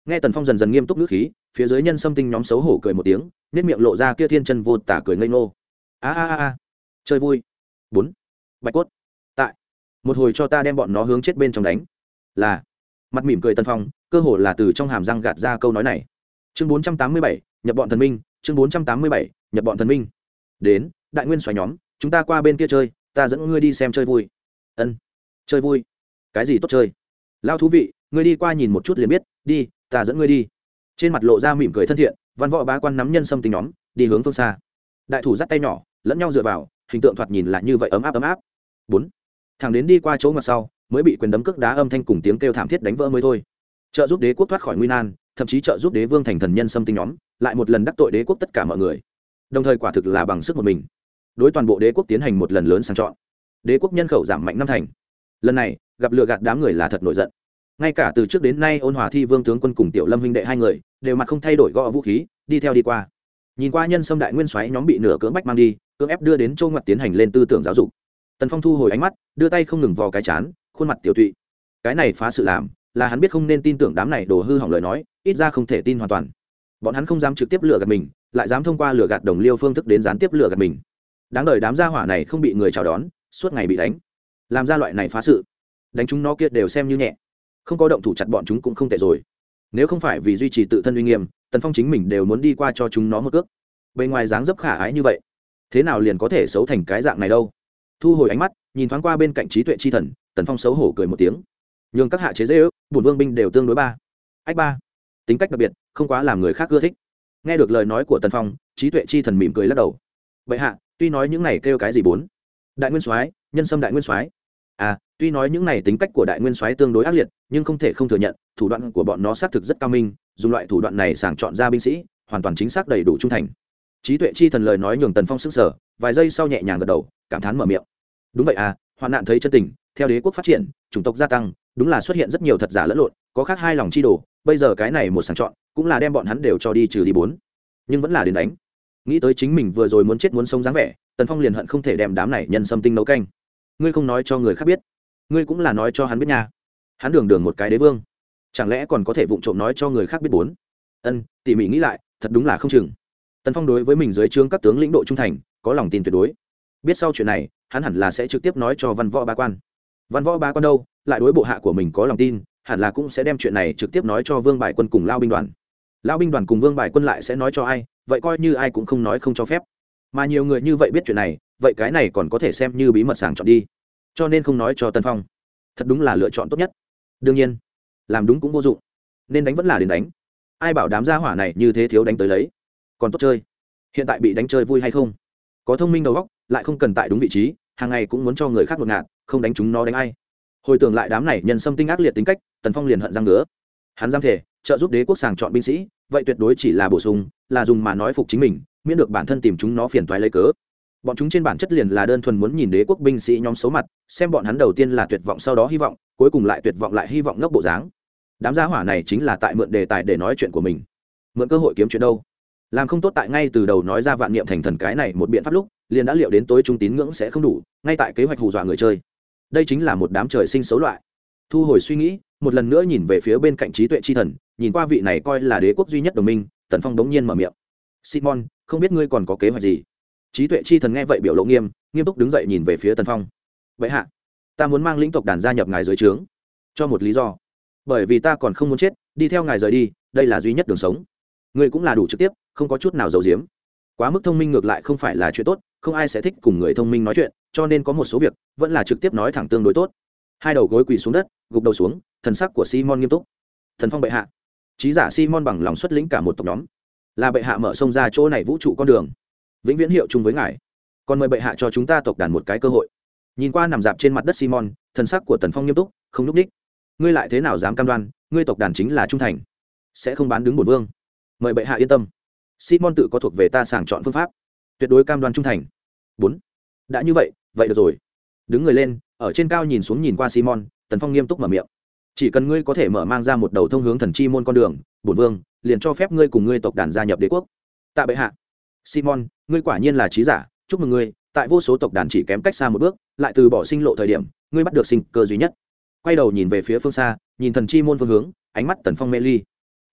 Nghe Tần Phong dần dần nghiêm túc ngữ khí, phía dưới nhân xâm tinh nhóm xấu hổ cười một tiếng, nét miệng lộ ra kia thiên chân vô tả cười ngây ngô. A a a a, chơi vui. Bốn. Bạch cốt. Tại. Một hồi cho ta đem bọn nó hướng chết bên trong đánh. Là. Mặt mỉm cười Tần Phong, cơ hồ là từ trong hàm răng gạt ra câu nói này. Chương bốn trăm tám mươi bảy, nhập bọn thần minh, chương bốn trăm tám mươi bảy, nhập bọn thần minh. Đến, đại nguyên xoáy nhóm, chúng ta qua bên kia chơi, ta dẫn ngươi đi xem chơi vui. Ân. Chơi vui? Cái gì tốt chơi? Lao thú vị, ngươi đi qua nhìn một chút liền biết, đi, ta dẫn ngươi đi. Trên mặt lộ ra mỉm cười thân thiện, văn võ bá quan nắm nhân xâm tinh nhóm, đi hướng phương xa. Đại thủ dắt tay nhỏ, lẫn nhau dựa vào, hình tượng thoạt nhìn là như vậy ấm áp ấm áp. Bốn. Thằng đến đi qua chỗ ngoặt sau, mới bị quyền đấm cước đá âm thanh cùng tiếng kêu thảm thiết đánh vỡ mới thôi. Trợ giúp đế quốc thoát khỏi nguy nan, thậm chí trợ giúp đế vương thành thần nhân xâm tinh nhóm, lại một lần đắc tội đế quốc tất cả mọi người. Đồng thời quả thực là bằng sức một mình, đối toàn bộ đế quốc tiến hành một lần lớn sàng chọn. Đế quốc nhân khẩu giảm mạnh năm thành. Lần này, gặp lừa gạt đám người là thật nổi giận. Ngay cả từ trước đến nay ôn hòa thi vương tướng quân cùng tiểu lâm huynh đệ hai người đều mặt không thay đổi gõ vũ khí đi theo đi qua. Nhìn qua nhân xâm đại nguyên soái nhóm bị nửa cưỡng bách mang đi, cưỡng ép đưa đến châu ngoặt tiến hành lên tư tưởng giáo dục. Tần Phong thu hồi ánh mắt, đưa tay không ngừng vò cái chán, khuôn mặt tiểu tụy. Cái này phá sự làm, là hắn biết không nên tin tưởng đám này đồ hư hỏng lời nói, ít ra không thể tin hoàn toàn. Bọn hắn không dám trực tiếp lừa gạt mình, lại dám thông qua lừa gạt đồng liêu phương thức đến gián tiếp lừa gạt mình. Đáng đời đám gia hỏa này không bị người chào đón, suốt ngày bị đánh, làm ra loại này phá sự, đánh chúng nó kia đều xem như nhẹ, không có động thủ chặt bọn chúng cũng không tệ rồi. Nếu không phải vì duy trì tự thân uy nghiêm, Tần Phong chính mình đều muốn đi qua cho chúng nó một cước. Bên ngoài dáng dấp khả ái như vậy, thế nào liền có thể xấu thành cái dạng này đâu? Thu hồi ánh mắt, nhìn thoáng qua bên cạnh trí tuệ chi thần, Tần Phong xấu hổ cười một tiếng. Nhưng các hạ chế dễ ước, bổn vương binh đều tương đối ba. Ách ba, tính cách đặc biệt, không quá làm người khác ưa thích. Nghe được lời nói của Tần Phong, trí tuệ chi thần mỉm cười lắc đầu. Vậy hạ, tuy nói những này kêu cái gì bốn? Đại nguyên soái, nhân xâm đại nguyên soái. À, tuy nói những này tính cách của đại nguyên soái tương đối ác liệt, nhưng không thể không thừa nhận, thủ đoạn của bọn nó xác thực rất cao minh, dùng loại thủ đoạn này sàng chọn ra binh sĩ, hoàn toàn chính xác đầy đủ trung thành. Trí tuệ chi thần lời nói nhường Tần Phong sững sờ, vài giây sau nhẹ nhàng gật đầu, cảm thán mở miệng. Đúng vậy à, hoạn nạn thấy chân tình, theo đế quốc phát triển, chủng tộc gia tăng, đúng là xuất hiện rất nhiều thật giả lẫn lộn, có khác hai lòng chi đồ, bây giờ cái này một sàng chọn, cũng là đem bọn hắn đều cho đi trừ đi bốn. Nhưng vẫn là đến đánh. Nghĩ tới chính mình vừa rồi muốn chết muốn sống dáng vẻ, Tần Phong liền hận không thể đem đám này nhân xâm tinh nấu canh. Ngươi không nói cho người khác biết, ngươi cũng là nói cho hắn biết nha. Hắn đường đường một cái đế vương, chẳng lẽ còn có thể vụng trộm nói cho người khác biết bốn? Ân, tỉ mỉ nghĩ lại, thật đúng là không chừng. Tần Phong đối với mình dưới trướng các tướng lĩnh độ trung thành, có lòng tin tuyệt đối. Biết sau chuyện này, hắn hẳn là sẽ trực tiếp nói cho văn võ bá quan. Văn võ bá quan đâu, lại đối bộ hạ của mình có lòng tin, hẳn là cũng sẽ đem chuyện này trực tiếp nói cho Vương Bài Quân cùng Lao binh đoàn. Lao binh đoàn cùng Vương Bài Quân lại sẽ nói cho ai, vậy coi như ai cũng không nói không cho phép. Mà nhiều người như vậy biết chuyện này, vậy cái này còn có thể xem như bí mật sàng chọn đi. Cho nên không nói cho Tần Phong, thật đúng là lựa chọn tốt nhất. Đương nhiên, làm đúng cũng vô dụng, nên đánh vẫn là đến đánh. Ai bảo đám gia hỏa này như thế thiếu đánh tới lấy, còn tốt chơi. Hiện tại bị đánh chơi vui hay không? Có thông minh đầu óc, lại không cần tại đúng vị trí, hàng ngày cũng muốn cho người khác ngột ngạt, không đánh chúng nó đánh ai. Hồi tưởng lại đám này nhân xâm tinh ác liệt tính cách, Tần Phong liền hận răng ngứa. Hắn dám thể trợ giúp đế quốc sàng chọn binh sĩ, vậy tuyệt đối chỉ là bổ sung, là dùng mà nói phục chính mình, miễn được bản thân tìm chúng nó phiền toái lấy cớ. Bọn chúng trên bản chất liền là đơn thuần muốn nhìn đế quốc binh sĩ nhóm xấu mặt, xem bọn hắn đầu tiên là tuyệt vọng sau đó hy vọng, cuối cùng lại tuyệt vọng lại hy vọng ngốc bộ dáng. Đám gia hỏa này chính là tại mượn đề tài để nói chuyện của mình, mượn cơ hội kiếm chuyện đâu. Làm không tốt tại ngay từ đầu nói ra vạn niệm thành thần cái này một biện pháp lúc, liền đã liệu đến tối trung tín ngưỡng sẽ không đủ, ngay tại kế hoạch hù dọa người chơi. Đây chính là một đám trời sinh xấu loại. Thu hồi suy nghĩ, một lần nữa nhìn về phía bên cạnh trí tuệ chi thần, nhìn qua vị này coi là đế quốc duy nhất đồng minh, Tần Phong đống nhiên mở miệng. Simon, không biết ngươi còn có kế hoạch gì? Trí tuệ chi thần nghe vậy biểu lộ nghiêm, nghiêm túc đứng dậy nhìn về phía Tần Phong. Vậy hạ, ta muốn mang lĩnh tộc đàn gia nhập ngài dưới trướng, cho một lý do. Bởi vì ta còn không muốn chết, đi theo ngài rời đi, đây là duy nhất đường sống. Ngươi cũng là đủ trực tiếp, không có chút nào giấu giếm. Quá mức thông minh ngược lại không phải là chuyện tốt, không ai sẽ thích cùng người thông minh nói chuyện, cho nên có một số việc vẫn là trực tiếp nói thẳng tương đối tốt. Hai đầu gối quỳ xuống đất, gục đầu xuống, thần sắc của Simon nghiêm túc. Thần Phong bệ hạ, trí giả Simon bằng lòng xuất lĩnh cả một tộc nhóm, là bệ hạ mở sông ra chỗ này vũ trụ con đường, vĩnh viễn hiệu chung với ngài. Còn mời bệ hạ cho chúng ta tộc đàn một cái cơ hội. Nhìn qua nằm dạp trên mặt đất Simon, thần sắc của Tần Phong nghiêm túc, không nhúc nhích. Ngươi lại thế nào dám cam đoan, ngươi tộc đàn chính là trung thành, sẽ không bán đứng bổn vương. Mời bệ hạ yên tâm. Simon tự có thuộc về ta sàng chọn phương pháp, tuyệt đối cam đoan trung thành. Bốn. Đã như vậy, vậy được rồi. Đứng người lên, ở trên cao nhìn xuống nhìn qua Simon, Tần Phong nghiêm túc mở miệng. Chỉ cần ngươi có thể mở mang ra một đầu thông hướng thần chi môn con đường, bổn vương liền cho phép ngươi cùng ngươi tộc đàn gia nhập đế quốc. Tạ bệ hạ. Simon, ngươi quả nhiên là trí giả, chúc mừng ngươi, tại vô số tộc đàn chỉ kém cách xa một bước, lại từ bỏ sinh lộ thời điểm, ngươi bắt được sinh cơ duy nhất. Quay đầu nhìn về phía phương xa, nhìn thần chi môn phương hướng, ánh mắt Tần Phong mê ly.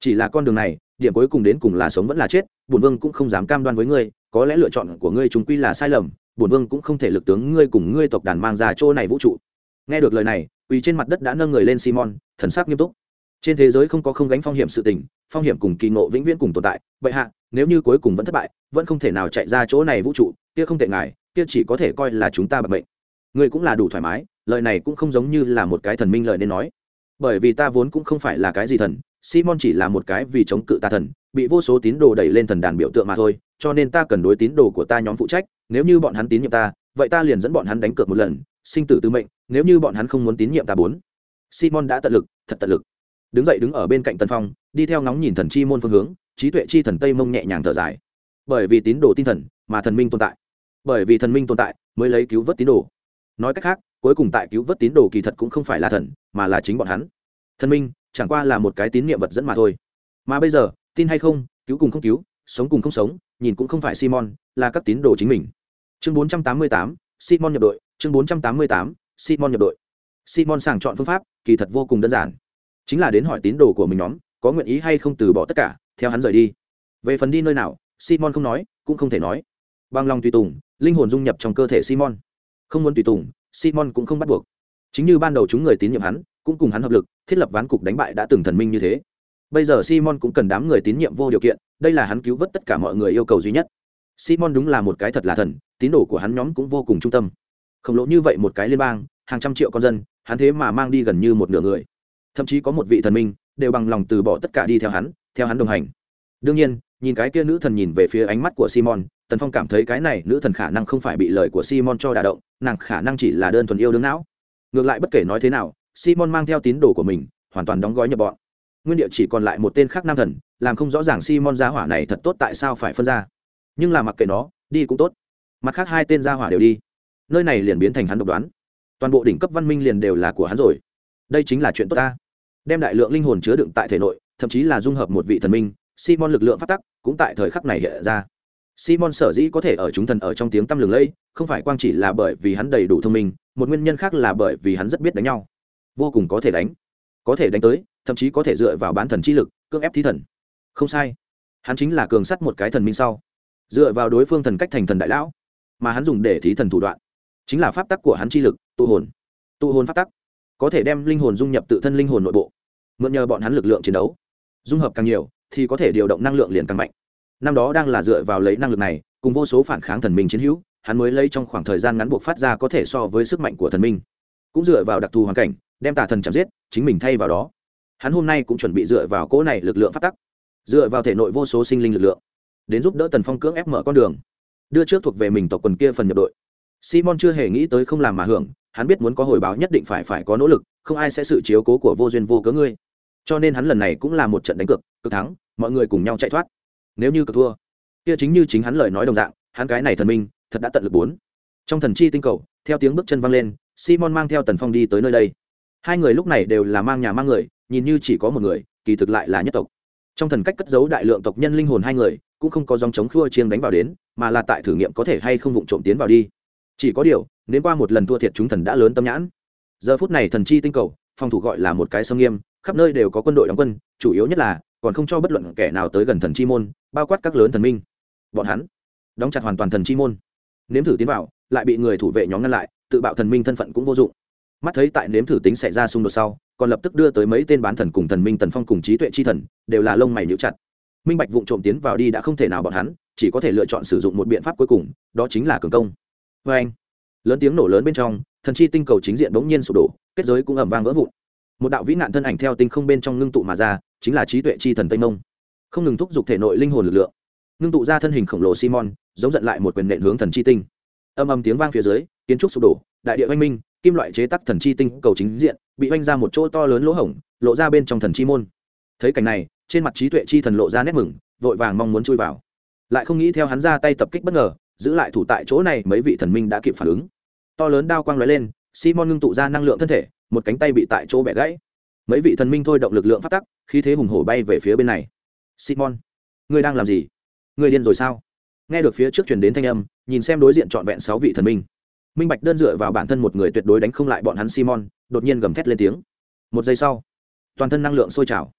chỉ là con đường này điểm cuối cùng đến cùng là sống vẫn là chết, bổn vương cũng không dám cam đoan với ngươi, có lẽ lựa chọn của ngươi chúng quy là sai lầm, bổn vương cũng không thể lực tướng ngươi cùng ngươi tộc đàn mang ra chỗ này vũ trụ. Nghe được lời này, quỳ trên mặt đất đã nâng người lên Simon, thần sắc nghiêm túc. Trên thế giới không có không gánh phong hiểm sự tình, phong hiểm cùng kỳ ngộ vĩnh viễn cùng tồn tại, vậy hạ, nếu như cuối cùng vẫn thất bại, vẫn không thể nào chạy ra chỗ này vũ trụ, kia không thể ngài, kia chỉ có thể coi là chúng ta bạc mệnh. Ngươi cũng là đủ thoải mái, lời này cũng không giống như là một cái thần minh lời nên nói. Bởi vì ta vốn cũng không phải là cái gì thần, Simon chỉ là một cái vì chống cự tà thần, bị vô số tín đồ đẩy lên thần đàn biểu tượng mà thôi, cho nên ta cần đối tín đồ của ta nhóm phụ trách, nếu như bọn hắn tín nhiệm ta, vậy ta liền dẫn bọn hắn đánh cược một lần, sinh tử tư mệnh, nếu như bọn hắn không muốn tín nhiệm ta bốn. Simon đã tận lực, thật tận lực. Đứng dậy đứng ở bên cạnh Tần Phong, đi theo ngóng nhìn thần chi môn phương hướng, trí tuệ chi thần Tây Mông nhẹ nhàng thở dài. Bởi vì tín đồ tin thần, mà thần minh tồn tại. Bởi vì thần minh tồn tại, mới lấy cứu vớt tín đồ. Nói cách khác, cuối cùng tại cứu vớt tín đồ kỳ thật cũng không phải là thần, mà là chính bọn hắn. Thần minh chẳng qua là một cái tín niệm vật dẫn mà thôi. Mà bây giờ, tin hay không, cứu cùng không cứu, sống cùng không sống, nhìn cũng không phải Simon, là các tín đồ chính mình. Chương bốn trăm tám mươi tám, Simon nhập đội, chương bốn trăm tám mươi tám, Simon nhập đội. Simon sàng chọn phương pháp, kỳ thật vô cùng đơn giản, chính là đến hỏi tín đồ của mình nhóm, có nguyện ý hay không từ bỏ tất cả, theo hắn rời đi. Về phần đi nơi nào, Simon không nói, cũng không thể nói. Bằng lòng tùy tùng, linh hồn dung nhập trong cơ thể Simon. Không muốn tùy tùng, Simon cũng không bắt buộc. Chính như ban đầu chúng người tín nhiệm hắn, cũng cùng hắn hợp lực, thiết lập ván cục đánh bại đã từng thần minh như thế. Bây giờ Simon cũng cần đám người tín nhiệm vô điều kiện, đây là hắn cứu vớt tất cả mọi người yêu cầu duy nhất. Simon đúng là một cái thật là thần, tín đồ của hắn nhóm cũng vô cùng trung tâm. Khổng lồ như vậy một cái liên bang, hàng trăm triệu con dân, hắn thế mà mang đi gần như một nửa người. Thậm chí có một vị thần minh đều bằng lòng từ bỏ tất cả đi theo hắn, theo hắn đồng hành. Đương nhiên, nhìn cái kia nữ thần nhìn về phía ánh mắt của Simon, Tần Phong cảm thấy cái này nữ thần khả năng không phải bị lời của Simon cho đả động, nàng khả năng chỉ là đơn thuần yêu đương não. Ngược lại bất kể nói thế nào, Simon mang theo tín đồ của mình, hoàn toàn đóng gói nhập bọn. Nguyên địa chỉ còn lại một tên khác nam thần, làm không rõ ràng Simon gia hỏa này thật tốt tại sao phải phân ra. Nhưng là mặc kệ nó, đi cũng tốt. Mặt khác hai tên gia hỏa đều đi. Nơi này liền biến thành hắn độc đoán. Toàn bộ đỉnh cấp văn minh liền đều là của hắn rồi. Đây chính là chuyện tốt ta. Đem đại lượng linh hồn chứa đựng tại thể nội, thậm chí là dung hợp một vị thần minh, Simon lực lượng phát tắc cũng tại thời khắc này hiện ra. Simon sở dĩ có thể ở chúng thần ở trong tiếng tăm lừng lẫy, không phải quang chỉ là bởi vì hắn đầy đủ thông minh, một nguyên nhân khác là bởi vì hắn rất biết đánh nhau, vô cùng có thể đánh, có thể đánh tới, thậm chí có thể dựa vào bán thần chi lực cưỡng ép thí thần. Không sai, hắn chính là cường sắt một cái thần minh sau, dựa vào đối phương thần cách thành thần đại lão, mà hắn dùng để thí thần thủ đoạn, chính là pháp tắc của hắn chi lực, tụ hồn, tụ hồn pháp tắc, có thể đem linh hồn dung nhập tự thân linh hồn nội bộ, mượn nhờ bọn hắn lực lượng chiến đấu, dung hợp càng nhiều thì có thể điều động năng lượng liền càng mạnh. Năm đó đang là dựa vào lấy năng lực này, cùng vô số phản kháng thần minh chiến hữu, hắn mới lấy trong khoảng thời gian ngắn buộc phát ra có thể so với sức mạnh của thần minh. Cũng dựa vào đặc thù hoàn cảnh, đem tà thần chém giết, chính mình thay vào đó. Hắn hôm nay cũng chuẩn bị dựa vào cỗ này lực lượng phát tắc, dựa vào thể nội vô số sinh linh lực lượng, đến giúp đỡ Tần Phong cưỡng ép mở con đường, đưa trước thuộc về mình tộc quần kia phần nhập đội. Simon chưa hề nghĩ tới không làm mà hưởng, hắn biết muốn có hồi báo nhất định phải phải có nỗ lực, không ai sẽ sự chiếu cố của vô duyên vô cớ ngươi. Cho nên hắn lần này cũng là một trận đánh cược, cực thắng, mọi người cùng nhau chạy thoát. Nếu như cực thua, kia chính như chính hắn lời nói đồng dạng, hắn cái này thần minh, thật đã tận lực bốn. Trong thần chi tinh cầu, theo tiếng bước chân vang lên, Simon mang theo Tần Phong đi tới nơi đây. Hai người lúc này đều là mang nhà mang người, nhìn như chỉ có một người, kỳ thực lại là nhất tộc. Trong thần cách cất giấu đại lượng tộc nhân linh hồn hai người, cũng không có dòng chống khua chiêng đánh vào đến, mà là tại thử nghiệm có thể hay không vụng trộm tiến vào đi. Chỉ có điều, nếu qua một lần thua thiệt chúng thần đã lớn tâm nhãn. Giờ phút này thần chi tinh cầu, phòng thủ gọi là một cái sông nghiêm, khắp nơi đều có quân đội đóng quân, chủ yếu nhất là còn không cho bất luận kẻ nào tới gần thần chi môn, bao quát các lớn thần minh. Bọn hắn đóng chặt hoàn toàn thần chi môn, nếm thử tiến vào, lại bị người thủ vệ nhóm ngăn lại, tự bạo thần minh thân phận cũng vô dụng. Mắt thấy tại nếm thử tính xảy ra xung đột sau, còn lập tức đưa tới mấy tên bán thần cùng thần minh Tần Phong cùng trí tuệ chi thần, đều là lông mày nhíu chặt. Minh bạch vụng trộm tiến vào đi đã không thể nào bọn hắn, chỉ có thể lựa chọn sử dụng một biện pháp cuối cùng, đó chính là cường công. Và anh, lớn tiếng nổ lớn bên trong, thần chi tinh cầu chính diện bỗng nhiên sụp đổ, kết giới cũng ầm vang vỡ vụn. Một đạo vĩ nạn thân ảnh theo tinh không bên trong ngưng tụ mà ra, chính là trí tuệ chi thần Tây Mông, không ngừng thúc giục thể nội linh hồn lực lượng, ngưng tụ ra thân hình khổng lồ Simon, giống giận lại một quyền nện hướng thần chi tinh. Âm âm tiếng vang phía dưới, kiến trúc sụp đổ, đại địa oanh minh, kim loại chế tác thần chi tinh cầu chính diện bị oanh ra một chỗ to lớn lỗ hổng, lộ ra bên trong thần chi môn. Thấy cảnh này, trên mặt trí tuệ chi thần lộ ra nét mừng, vội vàng mong muốn chui vào, lại không nghĩ theo hắn ra tay tập kích bất ngờ, giữ lại thủ tại chỗ này mấy vị thần minh đã kịp phản ứng. To lớn đao quang lóe lên, Simon ngưng tụ ra năng lượng thân thể, một cánh tay bị tại chỗ bẻ gãy. Mấy vị thần minh thôi động lực lượng phát tắc, khí thế hùng hổ bay về phía bên này. Simon, ngươi đang làm gì? Ngươi điên rồi sao? Nghe được phía trước truyền đến thanh âm, nhìn xem đối diện trọn vẹn sáu vị thần minh, minh bạch đơn dựa vào bản thân một người tuyệt đối đánh không lại bọn hắn. Simon đột nhiên gầm thét lên tiếng. Một giây sau, toàn thân năng lượng sôi trào,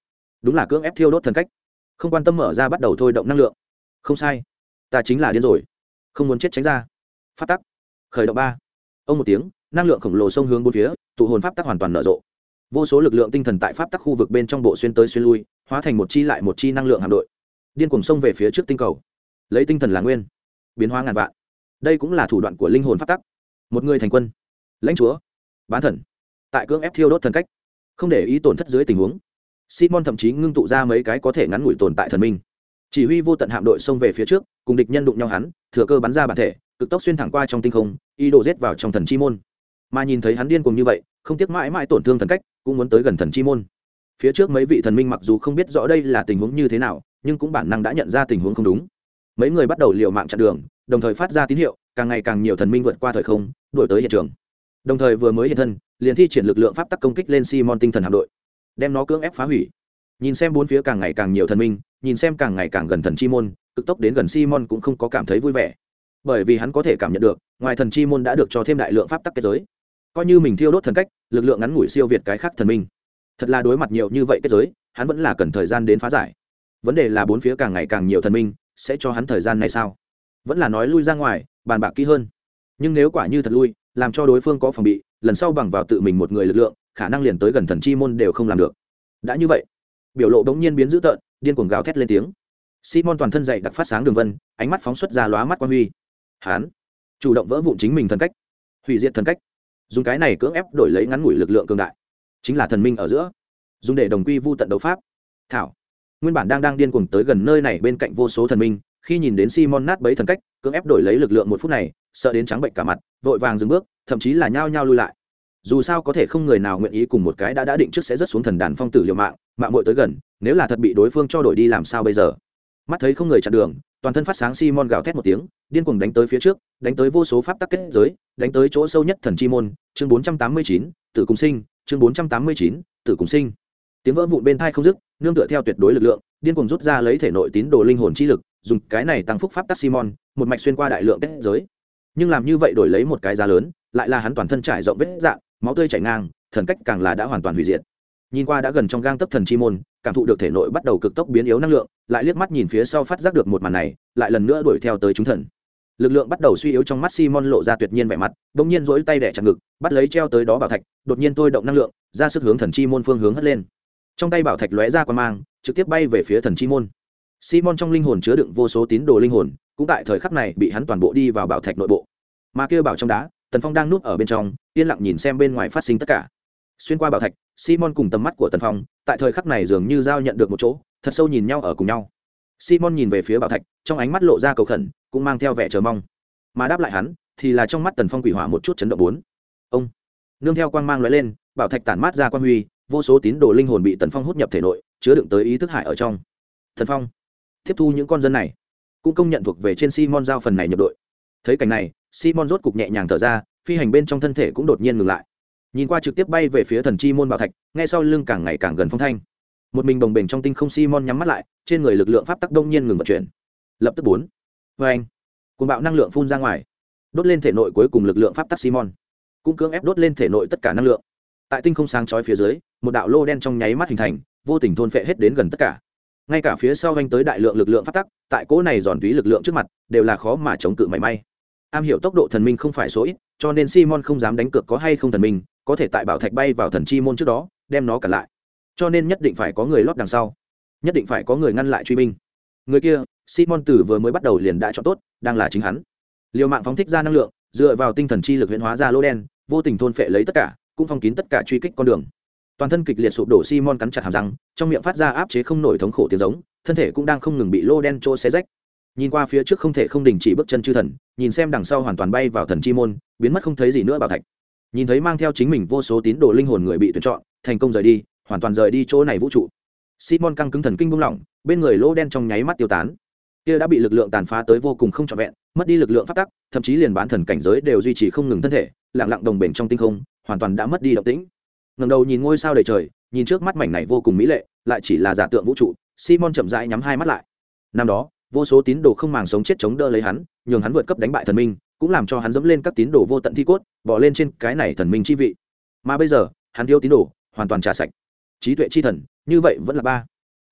đúng là cưỡng ép thiêu đốt thần cách, không quan tâm mở ra bắt đầu thôi động năng lượng. Không sai, ta chính là điên rồi, không muốn chết tránh ra. Pháp tắc khởi động ba. Ông một tiếng, năng lượng khổng lồ xông hướng bốn phía, tụ hồn pháp tắc hoàn toàn nở rộ. Vô số lực lượng tinh thần tại pháp tắc khu vực bên trong bộ xuyên tới xuyên lui, hóa thành một chi lại một chi năng lượng hạm đội, điên cuồng xông về phía trước tinh cầu. Lấy tinh thần là nguyên, biến hóa ngàn vạn. Đây cũng là thủ đoạn của linh hồn pháp tắc. Một người thành quân, lãnh chúa, bán thần, tại cưỡng ép thiêu đốt thần cách, không để ý tổn thất dưới tình huống, Simon thậm chí ngưng tụ ra mấy cái có thể ngắn ngủi tồn tại thần minh, chỉ huy vô tận hạm đội xông về phía trước, cùng địch nhân đụng nhau hắn, thừa cơ bắn ra bản thể, cực tốc xuyên thẳng qua trong tinh không, ý đồ giết vào trong thần chi môn. Mà nhìn thấy hắn điên cuồng như vậy, không tiếc mãi mãi tổn thương thần cách, cũng muốn tới gần thần chi môn. Phía trước mấy vị thần minh mặc dù không biết rõ đây là tình huống như thế nào, nhưng cũng bản năng đã nhận ra tình huống không đúng. Mấy người bắt đầu liều mạng chặn đường, đồng thời phát ra tín hiệu, càng ngày càng nhiều thần minh vượt qua thời không, đuổi tới hiện trường. Đồng thời vừa mới hiện thân, liền thi triển lực lượng pháp tắc công kích lên Simon tinh thần hạm đội, đem nó cưỡng ép phá hủy. Nhìn xem bốn phía càng ngày càng nhiều thần minh, nhìn xem càng ngày càng gần thần chi môn, cực tốc đến gần Simon cũng không có cảm thấy vui vẻ, bởi vì hắn có thể cảm nhận được, ngoài thần chi môn đã được cho thêm đại lượng pháp tắc kết giới, coi như mình thiêu đốt thần cách, lực lượng ngắn ngủi siêu việt cái khác thần minh. Thật là đối mặt nhiều như vậy kết giới, hắn vẫn là cần thời gian đến phá giải. Vấn đề là bốn phía càng ngày càng nhiều thần minh, sẽ cho hắn thời gian này sao? Vẫn là nói lui ra ngoài, bàn bạc kỹ hơn. Nhưng nếu quả như thật lui, làm cho đối phương có phòng bị, lần sau bằng vào tự mình một người lực lượng, khả năng liền tới gần thần chi môn đều không làm được. Đã như vậy, biểu lộ bỗng nhiên biến dữ tợn, điên cuồng gào thét lên tiếng. Simon toàn thân dậy đặc phát sáng đường vân, ánh mắt phóng xuất ra lóa mắt quang huy. Hắn chủ động vỡ vụn chính mình thần cách, hủy diệt thần cách, dùng cái này cưỡng ép đổi lấy ngắn ngủi lực lượng cường đại, chính là thần minh ở giữa, dùng để đồng quy vu tận đấu pháp. Thảo nguyên bản đang đang điên cuồng tới gần nơi này bên cạnh vô số thần minh, khi nhìn đến Simon nát bấy thần cách, cưỡng ép đổi lấy lực lượng một phút này, sợ đến trắng bệnh cả mặt, vội vàng dừng bước, thậm chí là nhao nhao lui lại. Dù sao có thể không người nào nguyện ý cùng một cái đã đã định trước sẽ rớt xuống thần đàn phong tử liều mạng, mạng muội tới gần, nếu là thật bị đối phương cho đổi đi làm sao bây giờ? Mắt thấy không người chặn đường, toàn thân phát sáng Simon gào thét một tiếng, điên cuồng đánh tới phía trước, đánh tới vô số pháp tắc kết giới, đánh tới chỗ sâu nhất thần chi môn. Chương bốn trăm tám mươi chín, Tử cùng sinh. Chương bốn trăm tám mươi chín, Tử cùng sinh. Tiếng vỡ vụn bên tai không dứt, nương tựa theo tuyệt đối lực lượng, điên cuồng rút ra lấy thể nội tín đồ linh hồn chi lực, dùng cái này tăng phúc pháp tắc Simon, một mạch xuyên qua đại lượng kết giới. Nhưng làm như vậy đổi lấy một cái giá lớn, lại là hắn toàn thân trải rộng vết rạn, máu tươi chảy ngang, thần cách càng là đã hoàn toàn hủy diệt. Nhìn qua đã gần trong gang tấc thần chi môn, cảm thụ được thể nội bắt đầu cực tốc biến yếu năng lượng, lại liếc mắt nhìn phía sau phát giác được một màn này, lại lần nữa đuổi theo tới chúng thần. Lực lượng bắt đầu suy yếu trong mắt Simon lộ ra tuyệt nhiên vẻ mặt, bỗng nhiên duỗi tay đè chặt ngực, bắt lấy treo tới đó bảo thạch, đột nhiên thôi động năng lượng, ra sức hướng thần chi môn phương hướng hất lên. Trong tay bảo thạch lóe ra quang mang, trực tiếp bay về phía thần chi môn. Simon trong linh hồn chứa đựng vô số tín đồ linh hồn, cũng tại thời khắc này bị hắn toàn bộ đi vào bảo thạch nội bộ. Mà kia bảo trong đá, Tần Phong đang núp ở bên trong, yên lặng nhìn xem bên ngoài phát sinh tất cả. Xuyên qua bảo thạch, Simon cùng tầm mắt của Tần Phong, tại thời khắc này dường như giao nhận được một chỗ, thật sâu nhìn nhau ở cùng nhau. Simon nhìn về phía bảo thạch, trong ánh mắt lộ ra cầu khẩn, cũng mang theo vẻ chờ mong. Mà đáp lại hắn, thì là trong mắt Tần Phong quỷ hỏa một chút chấn động bốn. Ông, nương theo quang mang lóe lên, bảo thạch tản mát ra quang huy, vô số tín đồ linh hồn bị Tần Phong hút nhập thể nội, chứa đựng tới ý thức hải ở trong. Tần Phong tiếp thu những con dân này, cũng công nhận thuộc về trên Simon giao phần này nhập đội. Thấy cảnh này, Simon rốt cục nhẹ nhàng thở ra, phi hành bên trong thân thể cũng đột nhiên ngừng lại. Nhìn qua trực tiếp bay về phía thần chi môn bảo thạch, ngay sau lưng càng ngày càng gần phong thanh. Một mình bồng bềnh trong tinh không Simon nhắm mắt lại, trên người lực lượng pháp tắc đông nhiên ngừng vận chuyển. Lập tức bốn. Và anh, cuồng bạo năng lượng phun ra ngoài, đốt lên thể nội cuối cùng lực lượng pháp tắc Simon, cũng cưỡng ép đốt lên thể nội tất cả năng lượng. Tại tinh không sáng chói phía dưới, một đạo lô đen trong nháy mắt hình thành, vô tình thôn phệ hết đến gần tất cả. Ngay cả phía sau vành tới đại lượng lực lượng pháp tắc, tại cỗ này giòn túy lực lượng trước mặt, đều là khó mà chống cự mảy may. Am hiểu tốc độ thần minh không phải số ít, cho nên Simon không dám đánh cược có hay không thần minh có thể tại bảo thạch bay vào thần chi môn trước đó đem nó cản lại, cho nên nhất định phải có người lót đằng sau, nhất định phải có người ngăn lại truy binh. Người kia Simon từ vừa mới bắt đầu liền đã chọn tốt, đang là chính hắn. Liều mạng phóng thích ra năng lượng, dựa vào tinh thần chi lực huyễn hóa ra lỗ đen, vô tình thôn phệ lấy tất cả, cũng phong kín tất cả truy kích con đường. Toàn thân kịch liệt sụp đổ Simon cắn chặt hàm răng, trong miệng phát ra áp chế không nổi thống khổ tiếng giống, thân thể cũng đang không ngừng bị lỗ đen chỗ xé rách. Nhìn qua phía trước không thể không đình chỉ bước chân chư thần, nhìn xem đằng sau hoàn toàn bay vào thần chi môn, biến mất không thấy gì nữa bảo thạch. Nhìn thấy mang theo chính mình vô số tín đồ linh hồn người bị tuyển chọn, thành công rời đi, hoàn toàn rời đi chỗ này vũ trụ. Simon căng cứng thần kinh buông lỏng, bên người lỗ đen trong nháy mắt tiêu tán. Kia đã bị lực lượng tàn phá tới vô cùng không trọn vẹn, mất đi lực lượng pháp tắc, thậm chí liền bán thần cảnh giới đều duy trì không ngừng thân thể, lặng lặng đồng bền trong tinh không, hoàn toàn đã mất đi động tĩnh. Ngẩng đầu nhìn ngôi sao đầy trời, nhìn trước mắt mảnh này vô cùng mỹ lệ, lại chỉ là giả tượng vũ trụ, Simon chậm rãi nhắm hai mắt lại. Năm đó, vô số tín đồ không màng sống chết chống đỡ lấy hắn, nhường hắn vượt cấp đánh bại thần minh, cũng làm cho hắn dẫm lên các tín đồ vô tận thi cốt, bỏ lên trên cái này thần minh chi vị. Mà bây giờ, hắn thiếu tín đồ, hoàn toàn trả sạch. Trí tuệ chi thần, như vậy vẫn là ba.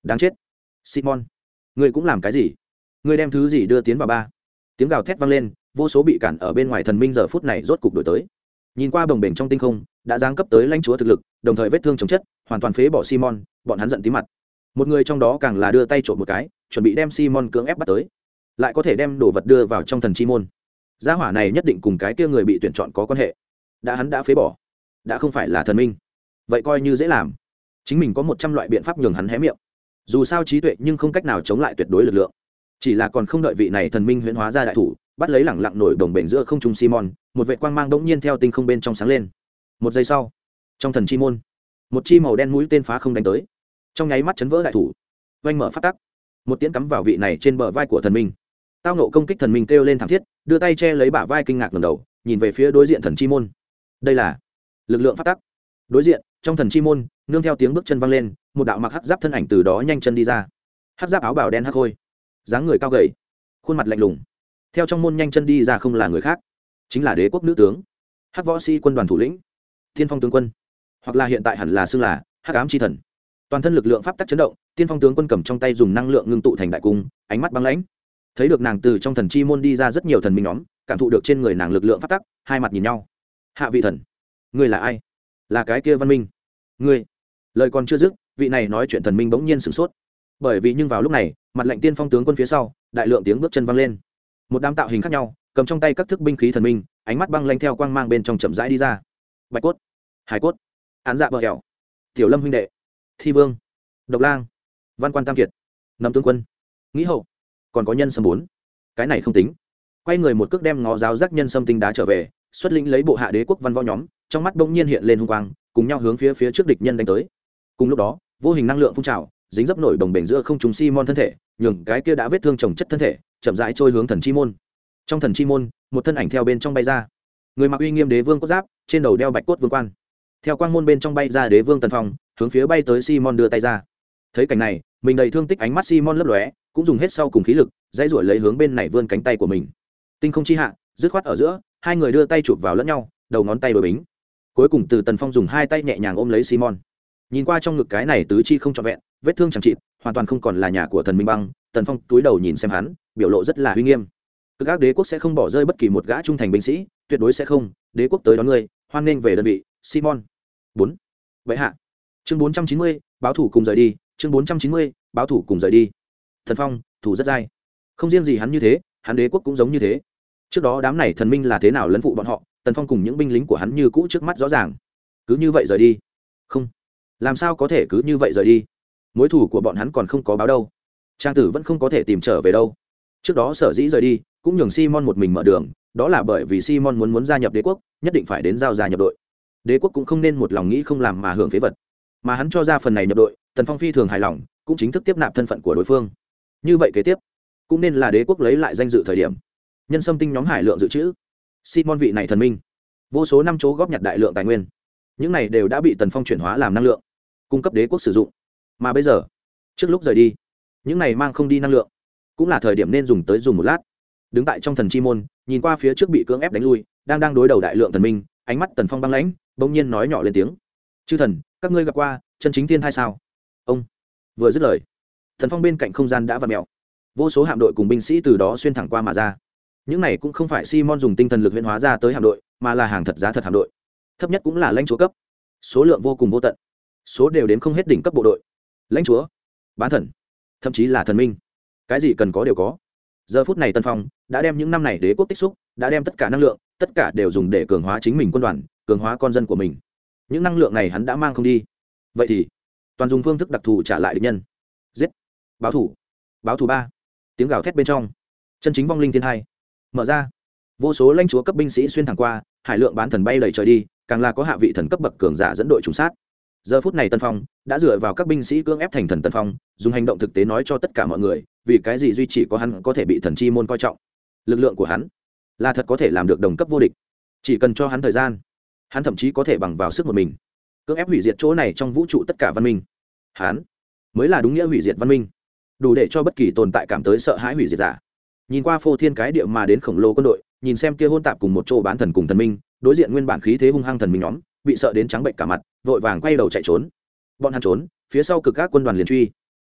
đáng chết. Simon, ngươi cũng làm cái gì? Ngươi đem thứ gì đưa tiến vào ba? Tiếng gào thét vang lên, vô số bị cản ở bên ngoài thần minh giờ phút này rốt cục đổi tới. Nhìn qua bồng bềnh trong tinh không, đã giáng cấp tới lãnh chúa thực lực, đồng thời vết thương chồng chất, hoàn toàn phế bỏ Simon, bọn hắn giận tí mặt. Một người trong đó càng là đưa tay trộm một cái, chuẩn bị đem Simon cưỡng ép bắt tới, lại có thể đem đồ vật đưa vào trong thần chi môn. Gia hỏa này nhất định cùng cái kia người bị tuyển chọn có quan hệ. Đã hắn đã phế bỏ, đã không phải là thần minh, vậy coi như dễ làm. Chính mình có một trăm loại biện pháp nhường hắn hé miệng. Dù sao trí tuệ nhưng không cách nào chống lại tuyệt đối lực lượng. Chỉ là còn không đợi vị này thần minh huyễn hóa ra đại thủ, bắt lấy lẳng lặng nổi đồng bền giữa không trung Simon, một vệt quang mang đống nhiên theo tinh không bên trong sáng lên. Một giây sau, trong thần chi môn, một chi màu đen mũi tên phá không đánh tới, trong nháy mắt chấn vỡ đại thủ, vanh mở phát tắc, một tiễn cắm vào vị này trên bờ vai của thần minh. Tao nộ công kích thần minh kêu lên thảm thiết, đưa tay che lấy bả vai kinh ngạc ngẩng đầu, nhìn về phía đối diện thần chi môn. Đây là lực lượng phát tắc. Đối diện, trong thần chi môn, nương theo tiếng bước chân vang lên, một đạo mặc hắc giáp thân ảnh từ đó nhanh chân đi ra. Hắc giáp áo bào đen hắc hôi, dáng người cao gầy, khuôn mặt lạnh lùng. Theo trong môn nhanh chân đi ra không là người khác, chính là đế quốc nữ tướng, hắc võ sĩ quân đoàn thủ lĩnh, Tiên Phong tướng quân, hoặc là hiện tại hẳn là xưng là hắc ám chi thần. Toàn thân lực lượng pháp tắc chấn động, Tiên Phong tướng quân cầm trong tay dùng năng lượng ngưng tụ thành đại cung, ánh mắt băng lãnh. Thấy được nàng từ trong thần chi môn đi ra rất nhiều thần minh nhóm, cảm thụ được trên người nàng lực lượng pháp tắc, hai mặt nhìn nhau. Hạ vị thần, ngươi là ai? Là cái kia văn minh. Ngươi. Lời còn chưa dứt, vị này nói chuyện thần minh bỗng nhiên sửng sốt. Bởi vì nhưng vào lúc này, mặt lạnh Tiên Phong tướng quân phía sau, đại lượng tiếng bước chân vang lên. Một đám tạo hình khác nhau, cầm trong tay các thức binh khí thần minh, ánh mắt băng lãnh theo quang mang bên trong chậm rãi đi ra. Bạch cốt, hải cốt, án dạ bờ hẻo, tiểu lâm huynh đệ, thi vương, độc lang, văn quan tam kiệt, nấm tướng quân, nghĩ hậu, còn có nhân sâm bốn. Cái này không tính. Quay người một cước đem ngó giáo giác nhân sâm tinh đá trở về, xuất lĩnh lấy bộ hạ đế quốc văn võ nhóm, trong mắt bỗng nhiên hiện lên hung quang, cùng nhau hướng phía phía trước địch nhân đánh tới. Cùng lúc đó, vô hình năng lượng phun trào, dính dấp nổi đồng bền giữa không trung Simon thân thể, nhường cái kia đã vết thương chồng chất thân thể, chậm rãi trôi hướng thần chi môn. Trong thần chi môn, một thân ảnh theo bên trong bay ra. Người mặc uy nghiêm đế vương cốt giáp, trên đầu đeo bạch cốt vương quan. Theo quang môn bên trong bay ra đế vương Tần Phong, hướng phía bay tới Simon đưa tay ra. Thấy cảnh này, mình đầy thương tích ánh mắt Simon lấp lóe, cũng dùng hết sau cùng khí lực, dãy ruổi lấy hướng bên này vươn cánh tay của mình. Tinh không chi hạ, dứt khoát ở giữa, hai người đưa tay chụp vào lẫn nhau, đầu ngón tay đối bính. Cuối cùng từ Tần Phong dùng hai tay nhẹ nhàng ôm lấy Simon. Nhìn qua trong ngực cái này tứ chi không trọn vẹn, vết thương chẳng chịt, hoàn toàn không còn là nhà của thần minh băng. Tần Phong túi đầu nhìn xem hắn, biểu lộ rất là uy nghiêm. Cực ác đế quốc sẽ không bỏ rơi bất kỳ một gã trung thành binh sĩ, tuyệt đối sẽ không. Đế quốc tới đón ngươi, hoan nghênh về đơn vị, Simon. Bốn. Vậy hạ. Chương bốn trăm chín mươi, báo thủ cùng rời đi. Chương bốn trăm chín mươi, báo thủ cùng rời đi. Thần Phong, thủ rất dai. Không riêng gì hắn như thế, hắn đế quốc cũng giống như thế. Trước đó đám này thần minh là thế nào lấn phụ bọn họ, Tần Phong cùng những binh lính của hắn như cũ trước mắt rõ ràng. Cứ như vậy rời đi? Không. Làm sao có thể cứ như vậy rời đi? Mối thù của bọn hắn còn không có báo đâu. Trang tử vẫn không có thể tìm trở về đâu. Trước đó sở dĩ rời đi, cũng nhường Simon một mình mở đường, đó là bởi vì Simon muốn muốn gia nhập đế quốc, nhất định phải đến giao gia nhập đội. Đế quốc cũng không nên một lòng nghĩ không làm mà hưởng phế vật. Mà hắn cho ra phần này nhập đội, Tần Phong phi thường hài lòng, cũng chính thức tiếp nạp thân phận của đối phương. Như vậy kế tiếp, cũng nên là đế quốc lấy lại danh dự thời điểm. Nhân sâm tinh nhóm hải lượng dự trữ. Simon vị này thần minh, vô số năm chỗ góp nhặt đại lượng tài nguyên. Những này đều đã bị Tần Phong chuyển hóa làm năng lượng, cung cấp đế quốc sử dụng. Mà bây giờ, trước lúc rời đi, những này mang không đi năng lượng, cũng là thời điểm nên dùng tới dùng một lát. Đứng tại trong thần chi môn, nhìn qua phía trước bị cưỡng ép đánh lui, đang đang đối đầu đại lượng thần minh, ánh mắt Tần Phong băng lãnh, bỗng nhiên nói nhỏ lên tiếng: "Chư thần, các ngươi gặp qua chân chính thiên hai sao?" Ông vừa dứt lời, Tần Phong bên cạnh không gian đã vặn mèo, vô số hạm đội cùng binh sĩ từ đó xuyên thẳng qua mà ra. Những này cũng không phải Simon dùng tinh thần lực huyễn hóa ra tới hạm đội, mà là hàng thật giá thật hạm đội. Thấp nhất cũng là lãnh chúa cấp, số lượng vô cùng vô tận, số đều đến không hết đỉnh cấp bộ đội. Lãnh chúa, bán thần, thậm chí là thần minh, cái gì cần có đều có. Giờ phút này Tần Phong đã đem những năm này đế quốc tích xúc, đã đem tất cả năng lượng, tất cả đều dùng để cường hóa chính mình quân đoàn, cường hóa con dân của mình. Những năng lượng này hắn đã mang không đi, vậy thì toàn dùng phương thức đặc thù trả lại địch nhân. Giết, báo thủ, báo thủ ba. Tiếng gào thét bên trong, chân chính vong linh thiên hai mở ra, vô số lãnh chúa cấp binh sĩ xuyên thẳng qua, hải lượng bán thần bay đầy trời đi, càng là có hạ vị thần cấp bậc cường giả dẫn đội trùng sát. Giờ phút này Tần Phong đã dựa vào các binh sĩ cưỡng ép thành thần Tần Phong, dùng hành động thực tế nói cho tất cả mọi người, vì cái gì duy chỉ có hắn có thể bị thần chi môn coi trọng. Lực lượng của hắn là thật có thể làm được đồng cấp vô địch, chỉ cần cho hắn thời gian, hắn thậm chí có thể bằng vào sức một mình cưỡng ép hủy diệt chỗ này trong vũ trụ tất cả văn minh. Hắn mới là đúng nghĩa hủy diệt văn minh, đủ để cho bất kỳ tồn tại cảm tới sợ hãi hủy diệt giả. Nhìn qua phô thiên cái địa mà đến khổng lồ quân đội, nhìn xem kia hôn tạp cùng một chỗ bán thần cùng thần minh, đối diện nguyên bản khí thế hung hăng thần minh nhóm, bị sợ đến trắng bệnh cả mặt, vội vàng quay đầu chạy trốn. Bọn hắn trốn, phía sau cực các quân đoàn liền truy.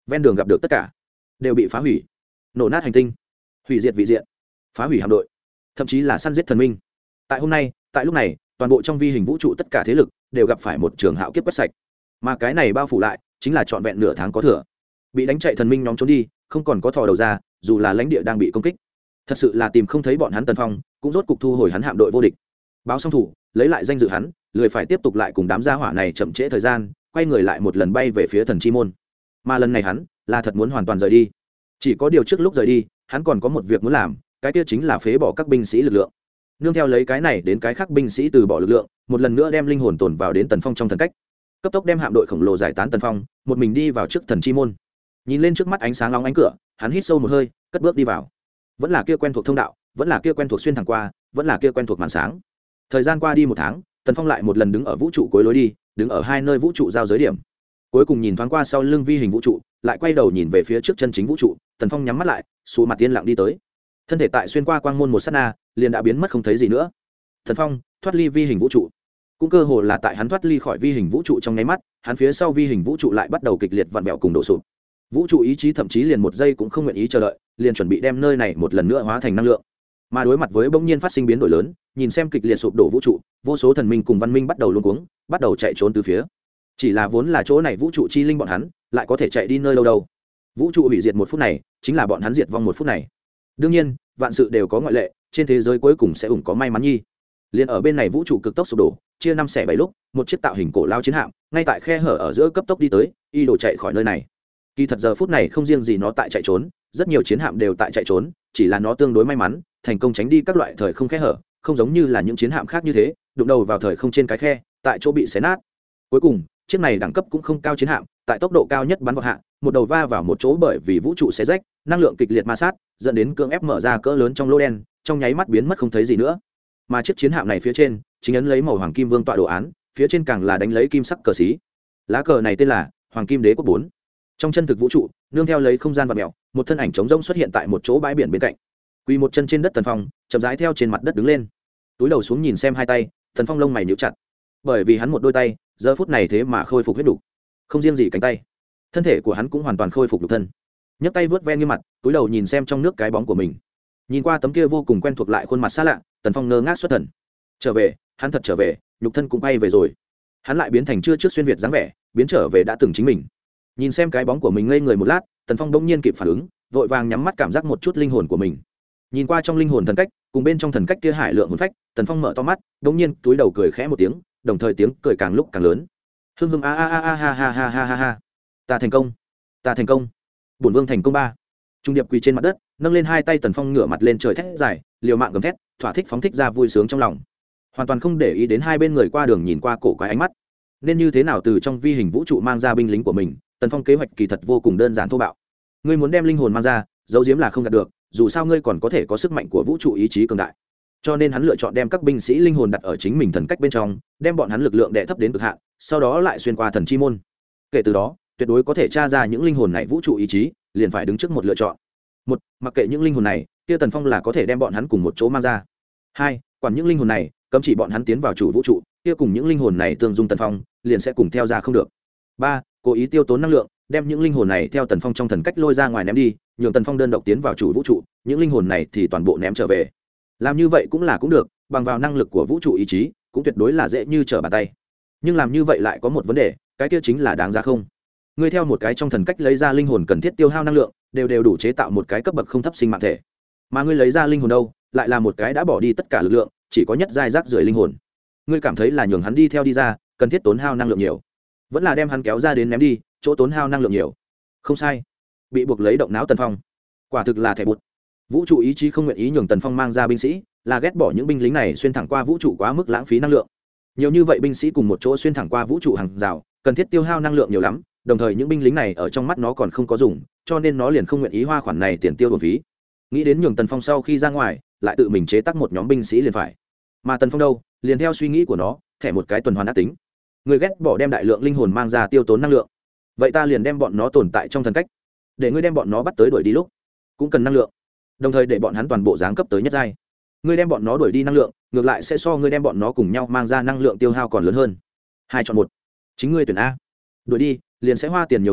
ven đường gặp được tất cả đều bị phá hủy, nổ nát hành tinh, hủy diệt vị diện, phá hủy hạm đội, thậm chí là săn giết thần minh. Tại hôm nay, tại lúc này, toàn bộ trong vi hình vũ trụ tất cả thế lực đều gặp phải một trường hạo kiếp quét sạch, mà cái này bao phủ lại chính là trọn vẹn nửa tháng có thừa. Bị đánh chạy thần minh nhóm trốn đi, không còn có thò đầu ra, dù là lãnh địa đang bị công kích, thật sự là tìm không thấy bọn hắn. Tần Phong cũng rốt cục thu hồi hắn hạm đội vô địch, báo xong thủ, lấy lại danh dự hắn, lười phải tiếp tục lại cùng đám gia hỏa này chậm trễ thời gian, quay người lại một lần bay về phía thần chi môn. Mà lần này hắn là thật muốn hoàn toàn rời đi. Chỉ có điều trước lúc rời đi, hắn còn có một việc muốn làm, cái kia chính là phế bỏ các binh sĩ lực lượng. Nương theo lấy cái này đến cái khác binh sĩ từ bỏ lực lượng, một lần nữa đem linh hồn tồn vào đến Tần Phong trong thần cách, cấp tốc đem hạm đội khổng lồ giải tán. Tần Phong một mình đi vào trước thần chi môn, nhìn lên trước mắt ánh sáng long ánh cửa, hắn hít sâu một hơi, cất bước đi vào. Vẫn là kia quen thuộc thông đạo, vẫn là kia quen thuộc xuyên thẳng qua, vẫn là kia quen thuộc màn sáng. Thời gian qua đi một tháng, Tần Phong lại một lần đứng ở vũ trụ cuối lối đi, đứng ở hai nơi vũ trụ giao giới điểm, cuối cùng nhìn thoáng qua sau lưng vi hình vũ trụ, lại quay đầu nhìn về phía trước chân chính vũ trụ. Tần Phong nhắm mắt lại, xuống mặt tiên lặng đi tới, thân thể tại xuyên qua quang môn một sát na liền đã biến mất không thấy gì nữa. Tần Phong thoát ly vi hình vũ trụ, cũng cơ hồ là tại hắn thoát ly khỏi vi hình vũ trụ trong nháy mắt, hắn phía sau vi hình vũ trụ lại bắt đầu kịch liệt vặn vẹo cùng đổ sụp. Vũ trụ ý chí thậm chí liền một giây cũng không nguyện ý chờ đợi, liền chuẩn bị đem nơi này một lần nữa hóa thành năng lượng. Mà đối mặt với bỗng nhiên phát sinh biến đổi lớn, nhìn xem kịch liệt sụp đổ vũ trụ, vô số thần minh cùng văn minh bắt đầu luống cuống, bắt đầu chạy trốn từ phía. Chỉ là vốn là chỗ này vũ trụ chi linh bọn hắn, lại có thể chạy đi nơi đâu đâu. Vũ trụ hủy diệt một phút này, chính là bọn hắn diệt vong một phút này. Đương nhiên, vạn sự đều có ngoại lệ, trên thế giới cuối cùng sẽ ủng có may mắn nhi. Liên ở bên này vũ trụ cực tốc sụp đổ, chia năm xẻ bảy lúc, một chiếc tạo hình cổ lao chiến hạm, ngay tại khe hở ở giữa cấp tốc đi tới, y đồ chạy khỏi nơi này. Kỳ thật giờ phút này không riêng gì nó tại chạy trốn, rất nhiều chiến hạm đều tại chạy trốn, chỉ là nó tương đối may mắn, thành công tránh đi các loại thời không khe hở, không giống như là những chiến hạm khác như thế, đụng đầu vào thời không trên cái khe, tại chỗ bị xé nát. Cuối cùng, chiếc này đẳng cấp cũng không cao chiến hạm, tại tốc độ cao nhất bắn vọt hạ, một đầu va vào một chỗ bởi vì vũ trụ xé rách, năng lượng kịch liệt ma sát, dẫn đến cưỡng ép mở ra cỡ lớn trong lỗ đen, trong nháy mắt biến mất không thấy gì nữa. Mà chiếc chiến hạm này phía trên, chính ấn lấy màu hoàng kim vương tọa đồ án, phía trên càng là đánh lấy kim sắc cờ xí. Lá cờ này tên là Hoàng Kim Đế quốc bốn. Trong chân thực vũ trụ, nương theo lấy không gian vặn mèo, một thân ảnh trống rỗng xuất hiện tại một chỗ bãi biển bên cạnh. Quỳ một chân trên đất Tần Phong, chậm rãi theo trên mặt đất đứng lên, túi đầu xuống nhìn xem hai tay, Tần Phong lông mày nhíu chặt, bởi vì hắn một đôi tay giờ phút này thế mà khôi phục huyết đủ, không riêng gì cánh tay, thân thể của hắn cũng hoàn toàn khôi phục nhục thân. Nhấc tay vớt ve nghiêm mặt, túi đầu nhìn xem trong nước cái bóng của mình, nhìn qua tấm kia vô cùng quen thuộc lại khuôn mặt xa lạ, Tần Phong ngơ ngác xuất thần. Trở về, hắn thật trở về, nhục thân cũng bay về rồi, hắn lại biến thành chưa trước xuyên việt dáng vẻ, biến trở về đã từng chính mình. Nhìn xem cái bóng của mình ngây người một lát, Tần Phong bỗng nhiên kịp phản ứng, vội vàng nhắm mắt cảm giác một chút linh hồn của mình. Nhìn qua trong linh hồn thần cách, cùng bên trong thần cách kia hải lượng hồn phách, Tần Phong mở to mắt, bỗng nhiên túi đầu cười khẽ một tiếng, đồng thời tiếng cười càng lúc càng lớn. Hưng hưng a a a a ha ha ha ha ha ha. Ta thành công, ta thành công. Bổn vương thành công ba. Trung điệp quỳ trên mặt đất, nâng lên hai tay, Tần Phong ngửa mặt lên trời thét dài, liều mạng gầm thét, thỏa thích phóng thích ra vui sướng trong lòng. Hoàn toàn không để ý đến hai bên người qua đường nhìn qua cổ quái ánh mắt. Nên như thế nào từ trong vi hình vũ trụ mang ra binh lính của mình, Tần Phong kế hoạch kỳ thật vô cùng đơn giản thô bạo. Ngươi muốn đem linh hồn mang ra, giấu giếm là không đạt được, dù sao ngươi còn có thể có sức mạnh của vũ trụ ý chí cường đại. Cho nên hắn lựa chọn đem các binh sĩ linh hồn đặt ở chính mình thần cách bên trong, đem bọn hắn lực lượng đè thấp đến cực hạn, sau đó lại xuyên qua thần chi môn. Kể từ đó, tuyệt đối có thể tra ra những linh hồn này vũ trụ ý chí, liền phải đứng trước một lựa chọn. Một, mặc kệ những linh hồn này, kia Tần Phong là có thể đem bọn hắn cùng một chỗ mang ra. Hai, quản những linh hồn này, cấm chỉ bọn hắn tiến vào chủ vũ trụ, kia cùng những linh hồn này tương dung Tần Phong, liền sẽ cùng theo ra không được. Ba, cố ý tiêu tốn năng lượng, đem những linh hồn này theo Tần Phong trong thần cách lôi ra ngoài ném đi, nhường Tần Phong đơn độc tiến vào chủ vũ trụ, những linh hồn này thì toàn bộ ném trở về. Làm như vậy cũng là cũng được, bằng vào năng lực của vũ trụ ý chí, cũng tuyệt đối là dễ như trở bàn tay. Nhưng làm như vậy lại có một vấn đề, cái kia chính là đáng giá không? Ngươi theo một cái trong thần cách lấy ra linh hồn cần thiết tiêu hao năng lượng, đều đều đủ chế tạo một cái cấp bậc không thấp sinh mạng thể. Mà ngươi lấy ra linh hồn đâu, lại là một cái đã bỏ đi tất cả lực lượng, chỉ có nhất giai rác rưởi linh hồn. Ngươi cảm thấy là nhường hắn đi theo đi ra, cần thiết tốn hao năng lượng nhiều, vẫn là đem hắn kéo ra đến ném đi, chỗ tốn hao năng lượng nhiều? Không sai, bị buộc lấy động não Tần Phong, quả thực là thẻ bụt. Vũ trụ ý chí không nguyện ý nhường Tần Phong mang ra binh sĩ, là ghét bỏ những binh lính này xuyên thẳng qua vũ trụ quá mức lãng phí năng lượng. Nhiều như vậy binh sĩ cùng một chỗ xuyên thẳng qua vũ trụ hàng rào, cần thiết tiêu hao năng lượng nhiều lắm, đồng thời những binh lính này ở trong mắt nó còn không có dùng, cho nên nó liền không nguyện ý hoa khoản này tiền tiêu bổng phí. Nghĩ đến nhường Tần Phong sau khi ra ngoài, lại tự mình chế tác một nhóm binh sĩ liền phải. Mà Tần Phong đâu, liền theo suy nghĩ của nó, thẻ một cái tuần hoàn ác tính. Người ghét bỏ đem đại lượng linh hồn mang ra tiêu tốn năng lượng, vậy ta liền đem bọn nó tồn tại trong thần cách, để ngươi đem bọn nó bắt tới đuổi đi lúc cũng cần năng lượng, đồng thời để bọn hắn toàn bộ giáng cấp tới nhất giai. Ngươi đem bọn nó đuổi đi năng lượng, ngược lại sẽ so ngươi đem bọn nó cùng nhau mang ra năng lượng tiêu hao còn lớn hơn. Hai chọn một, chính ngươi tuyển a. Đuổi đi liền sẽ hoa tiền nhiều hơn,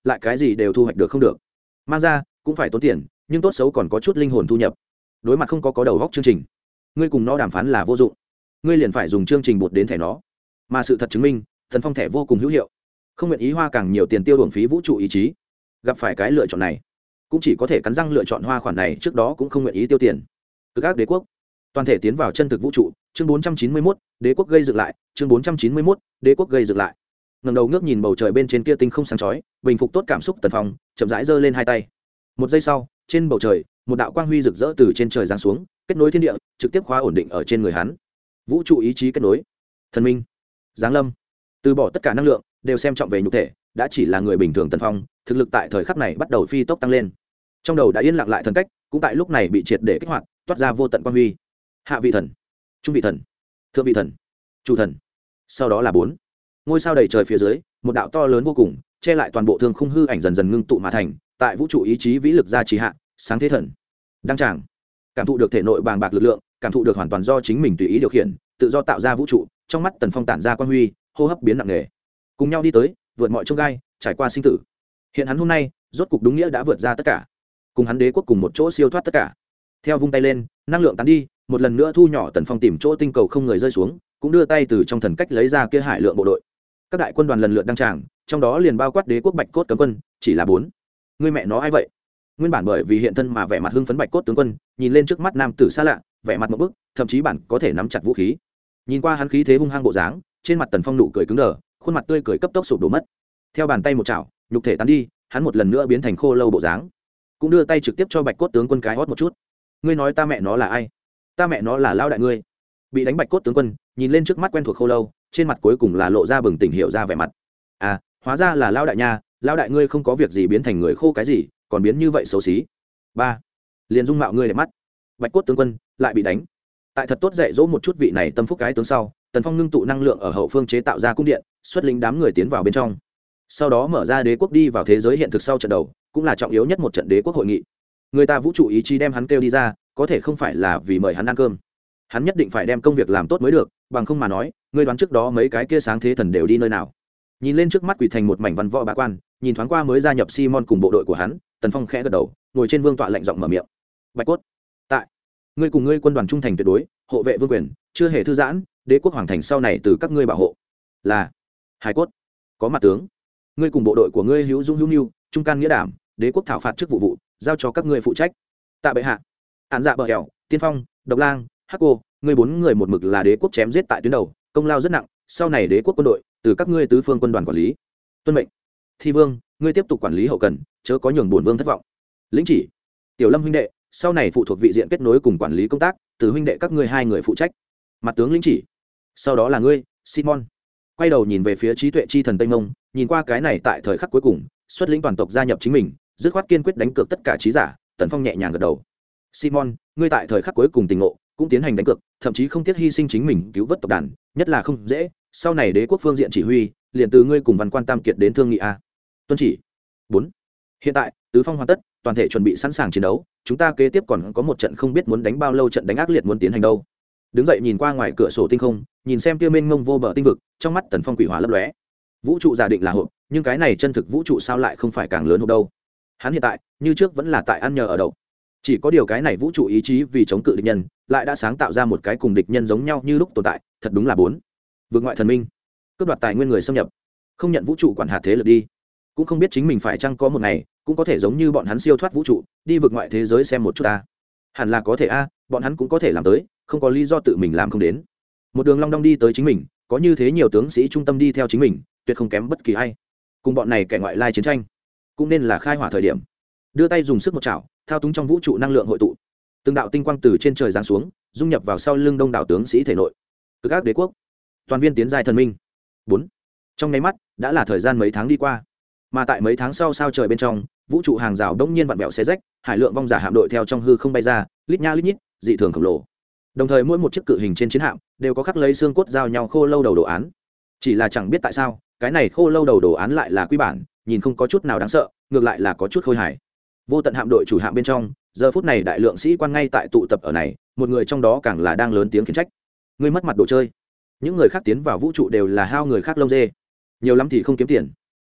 lại cái gì đều thu hoạch được không được, mang ra cũng phải tốn tiền, nhưng tốt xấu còn có chút linh hồn thu nhập. Đối mặt không có có đầu góc chương trình, ngươi cùng nó đàm phán là vô dụng, ngươi liền phải dùng chương trình bột đến thẻ nó. Mà sự thật chứng minh Tần Phong thẻ vô cùng hữu hiệu, không nguyện ý hoa càng nhiều tiền tiêu uổng phí vũ trụ ý chí. Gặp phải cái lựa chọn này cũng chỉ có thể cắn răng lựa chọn hoa khoản này, trước đó cũng không nguyện ý tiêu tiền. Cực ác đế quốc toàn thể tiến vào chân thực vũ trụ. Chương bốn trăm chín mươi mốt, đế quốc gây dựng lại. Chương bốn trăm chín mươi mốt, đế quốc gây dựng lại. Ngẩng đầu ngước nhìn bầu trời bên trên kia tinh không sáng chói, bình phục tốt cảm xúc Tần Phong chậm rãi giơ lên hai tay. Một giây sau, trên bầu trời một đạo quang huy rực rỡ từ trên trời giáng xuống, kết nối thiên địa, trực tiếp khóa ổn định ở trên người hắn. Vũ trụ ý chí kết nối, thần minh giáng lâm, từ bỏ tất cả năng lượng, đều xem trọng về nhục thể, đã chỉ là người bình thường. Tần Phong thực lực tại thời khắc này bắt đầu phi tốc tăng lên, trong đầu đã yên lặng lại thần cách cũng tại lúc này bị triệt để kích hoạt, toát ra vô tận quang huy. Hạ vị thần, trung vị thần, thượng vị thần, chủ thần, sau đó là bốn ngôi sao đầy trời phía dưới, một đạo to lớn vô cùng che lại toàn bộ thương khung hư ảnh dần dần ngưng tụ mà thành, tại vũ trụ ý chí vĩ lực gia trì hạ, sáng thế thần đăng tràng. Cảm thụ được thể nội bàng bạc lực lượng, cảm thụ được hoàn toàn do chính mình tùy ý điều khiển, tự do tạo ra vũ trụ, trong mắt Tần Phong tản ra quang huy, hô hấp biến nặng nề. Cùng nhau đi tới, vượt mọi chông gai, trải qua sinh tử. Hiện hắn hôm nay rốt cục đúng nghĩa đã vượt ra tất cả, cùng hắn đế quốc cùng một chỗ siêu thoát tất cả. Theo vung tay lên, năng lượng tán đi, một lần nữa thu nhỏ. Tần Phong tìm chỗ tinh cầu không người rơi xuống, cũng đưa tay từ trong thần cách lấy ra kia hải lượng bộ đội. Các đại quân đoàn lần lượt đăng tràng, trong đó liền bao quát đế quốc bạch cốt cấm quân. Chỉ là bốn người mẹ nó ai vậy? Nguyên bản bởi vì hiện thân mà vẻ mặt hưng phấn bạch cốt tướng quân, nhìn lên trước mắt nam tử xa lạ, vẻ mặt một bức, thậm chí bản có thể nắm chặt vũ khí. Nhìn qua hắn khí thế hung hăng bộ dáng, trên mặt Tần Phong nụ cười cứng đờ, khuôn mặt tươi cười cấp tốc sụp đổ mất. Theo bàn tay một chảo, nhục thể tán đi, hắn một lần nữa biến thành khô lâu bộ dáng, cũng đưa tay trực tiếp cho bạch cốt tướng quân cái hót một chút. Ngươi nói ta mẹ nó là ai? Ta mẹ nó là lao đại ngươi. Bị đánh bạch cốt tướng quân nhìn lên trước mắt quen thuộc khô lâu, trên mặt cuối cùng là lộ ra bừng tỉnh hiểu ra vẻ mặt. À, hóa ra là lao đại nha, lao đại ngươi không có việc gì biến thành người khô cái gì, còn biến như vậy xấu xí. Ba, liền dung mạo ngươi đẹp mắt. Bạch cốt tướng quân lại bị đánh. Tại thật tốt dạy dỗ một chút vị này tâm phúc cái tướng sau, Tần Phong ngưng tụ năng lượng ở hậu phương chế tạo ra cung điện, xuất lính đám người tiến vào bên trong. Sau đó mở ra đế quốc đi vào thế giới hiện thực sau trận đầu, cũng là trọng yếu nhất một trận đế quốc hội nghị. Người ta vũ trụ ý chí đem hắn kêu đi ra, có thể không phải là vì mời hắn ăn cơm. Hắn nhất định phải đem công việc làm tốt mới được, bằng không mà nói, ngươi đoán trước đó mấy cái kia sáng thế thần đều đi nơi nào? Nhìn lên trước mắt quỷ thành một mảnh văn võ bá quan, nhìn thoáng qua mới gia nhập Simon cùng bộ đội của hắn, Tần Phong khẽ gật đầu, ngồi trên vương tọa lạnh giọng mở miệng. Bạch cốt, tại ngươi cùng ngươi quân đoàn trung thành tuyệt đối, hộ vệ vương quyền, chưa hề thư giãn, đế quốc hoàng thành sau này từ các ngươi bảo hộ. Là Hải cốt, có mặt tướng, ngươi cùng bộ đội của ngươi hữu dung hữu nhu, trung can nghĩa đảm, đế quốc thảo phạt chức vụ vụ, giao cho các ngươi phụ trách. Tạ bệ hạ. Án dạ bờ hẻo, tiên phong, độc lang, hắc cô, ngươi bốn người một mực là đế quốc chém giết tại tuyến đầu, công lao rất nặng, sau này đế quốc quân đội từ các ngươi tứ phương quân đoàn quản lý. Tuân mệnh. Thi vương, ngươi tiếp tục quản lý hậu cần, chớ có nhường bổn vương thất vọng. Lĩnh chỉ. Tiểu Lâm huynh đệ, sau này phụ thuộc vị diện kết nối cùng quản lý công tác, từ huynh đệ các ngươi hai người phụ trách. Mặt tướng lĩnh chỉ. Sau đó là ngươi, Simon. Quay đầu nhìn về phía trí tuệ chi thần Tây Mông, nhìn qua cái này tại thời khắc cuối cùng, xuất lĩnh toàn tộc gia nhập chính mình, dứt khoát kiên quyết đánh cược tất cả trí giả. Tần Phong nhẹ nhàng gật đầu. Simon, ngươi tại thời khắc cuối cùng tình ngộ, cũng tiến hành đánh cược, thậm chí không tiếc hy sinh chính mình cứu vớt tộc đàn, nhất là không dễ, sau này đế quốc phương diện chỉ huy, liền từ ngươi cùng Văn Quan Tam Kiệt đến thương nghị a. Tuân chỉ. Bốn. Hiện tại, tứ phong hoàn tất, toàn thể chuẩn bị sẵn sàng chiến đấu, chúng ta kế tiếp còn có một trận không biết muốn đánh bao lâu trận đánh ác liệt muốn tiến hành đâu. Đứng dậy nhìn qua ngoài cửa sổ tinh không, nhìn xem kia mênh mông vô bờ tinh vực, trong mắt Tần Phong quỷ hỏa lấp lóe. Vũ trụ giả định là hộp, nhưng cái này chân thực vũ trụ sao lại không phải càng lớn hộp đâu. Hắn hiện tại, như trước vẫn là tại ăn nhờ ở đậu. Chỉ có điều cái này vũ trụ ý chí vì chống cự địch nhân, lại đã sáng tạo ra một cái cùng địch nhân giống nhau như lúc tồn tại, thật đúng là bốn. Vượt ngoại thần minh, cướp đoạt tài nguyên người xâm nhập, không nhận vũ trụ quản hạt thế lực đi, cũng không biết chính mình phải chăng có một ngày cũng có thể giống như bọn hắn siêu thoát vũ trụ, đi vượt ngoại thế giới xem một chút ta. Hẳn là có thể a, bọn hắn cũng có thể làm tới, không có lý do tự mình làm không đến. Một đường long đong đi tới chính mình, có như thế nhiều tướng sĩ trung tâm đi theo chính mình, tuyệt không kém bất kỳ ai. Cùng bọn này kẻ ngoại lai chiến tranh, cũng nên là khai hỏa thời điểm. Đưa tay dùng sức một chảo, thao túng trong vũ trụ năng lượng hội tụ, từng đạo tinh quang từ trên trời giáng xuống, dung nhập vào sau lưng đông đảo tướng sĩ thể nội. Cực ác đế quốc, toàn viên tiến giai thần minh. Bốn. Trong nháy mắt, đã là thời gian mấy tháng đi qua. Mà tại mấy tháng sau sao trời bên trong, vũ trụ hàng rào đông nhiên vặn vẹo xé rách, hải lượng vong giả hạm đội theo trong hư không bay ra, lít nha lít nhít, dị thường khổng lồ. Đồng thời mỗi một chiếc cự hình trên chiến hạm đều có khắc lấy xương cốt giao nhau khô lâu đầu đồ án. Chỉ là chẳng biết tại sao, cái này khô lâu đầu đồ án lại là quy bản, nhìn không có chút nào đáng sợ, ngược lại là có chút khôi hài. Vô tận hạm đội chủ hạm bên trong, giờ phút này đại lượng sĩ quan ngay tại tụ tập ở này, một người trong đó càng là đang lớn tiếng khiển trách. Ngươi mất mặt đồ chơi. Những người khác tiến vào vũ trụ đều là hao người khác lông dê, nhiều lắm thì không kiếm tiền.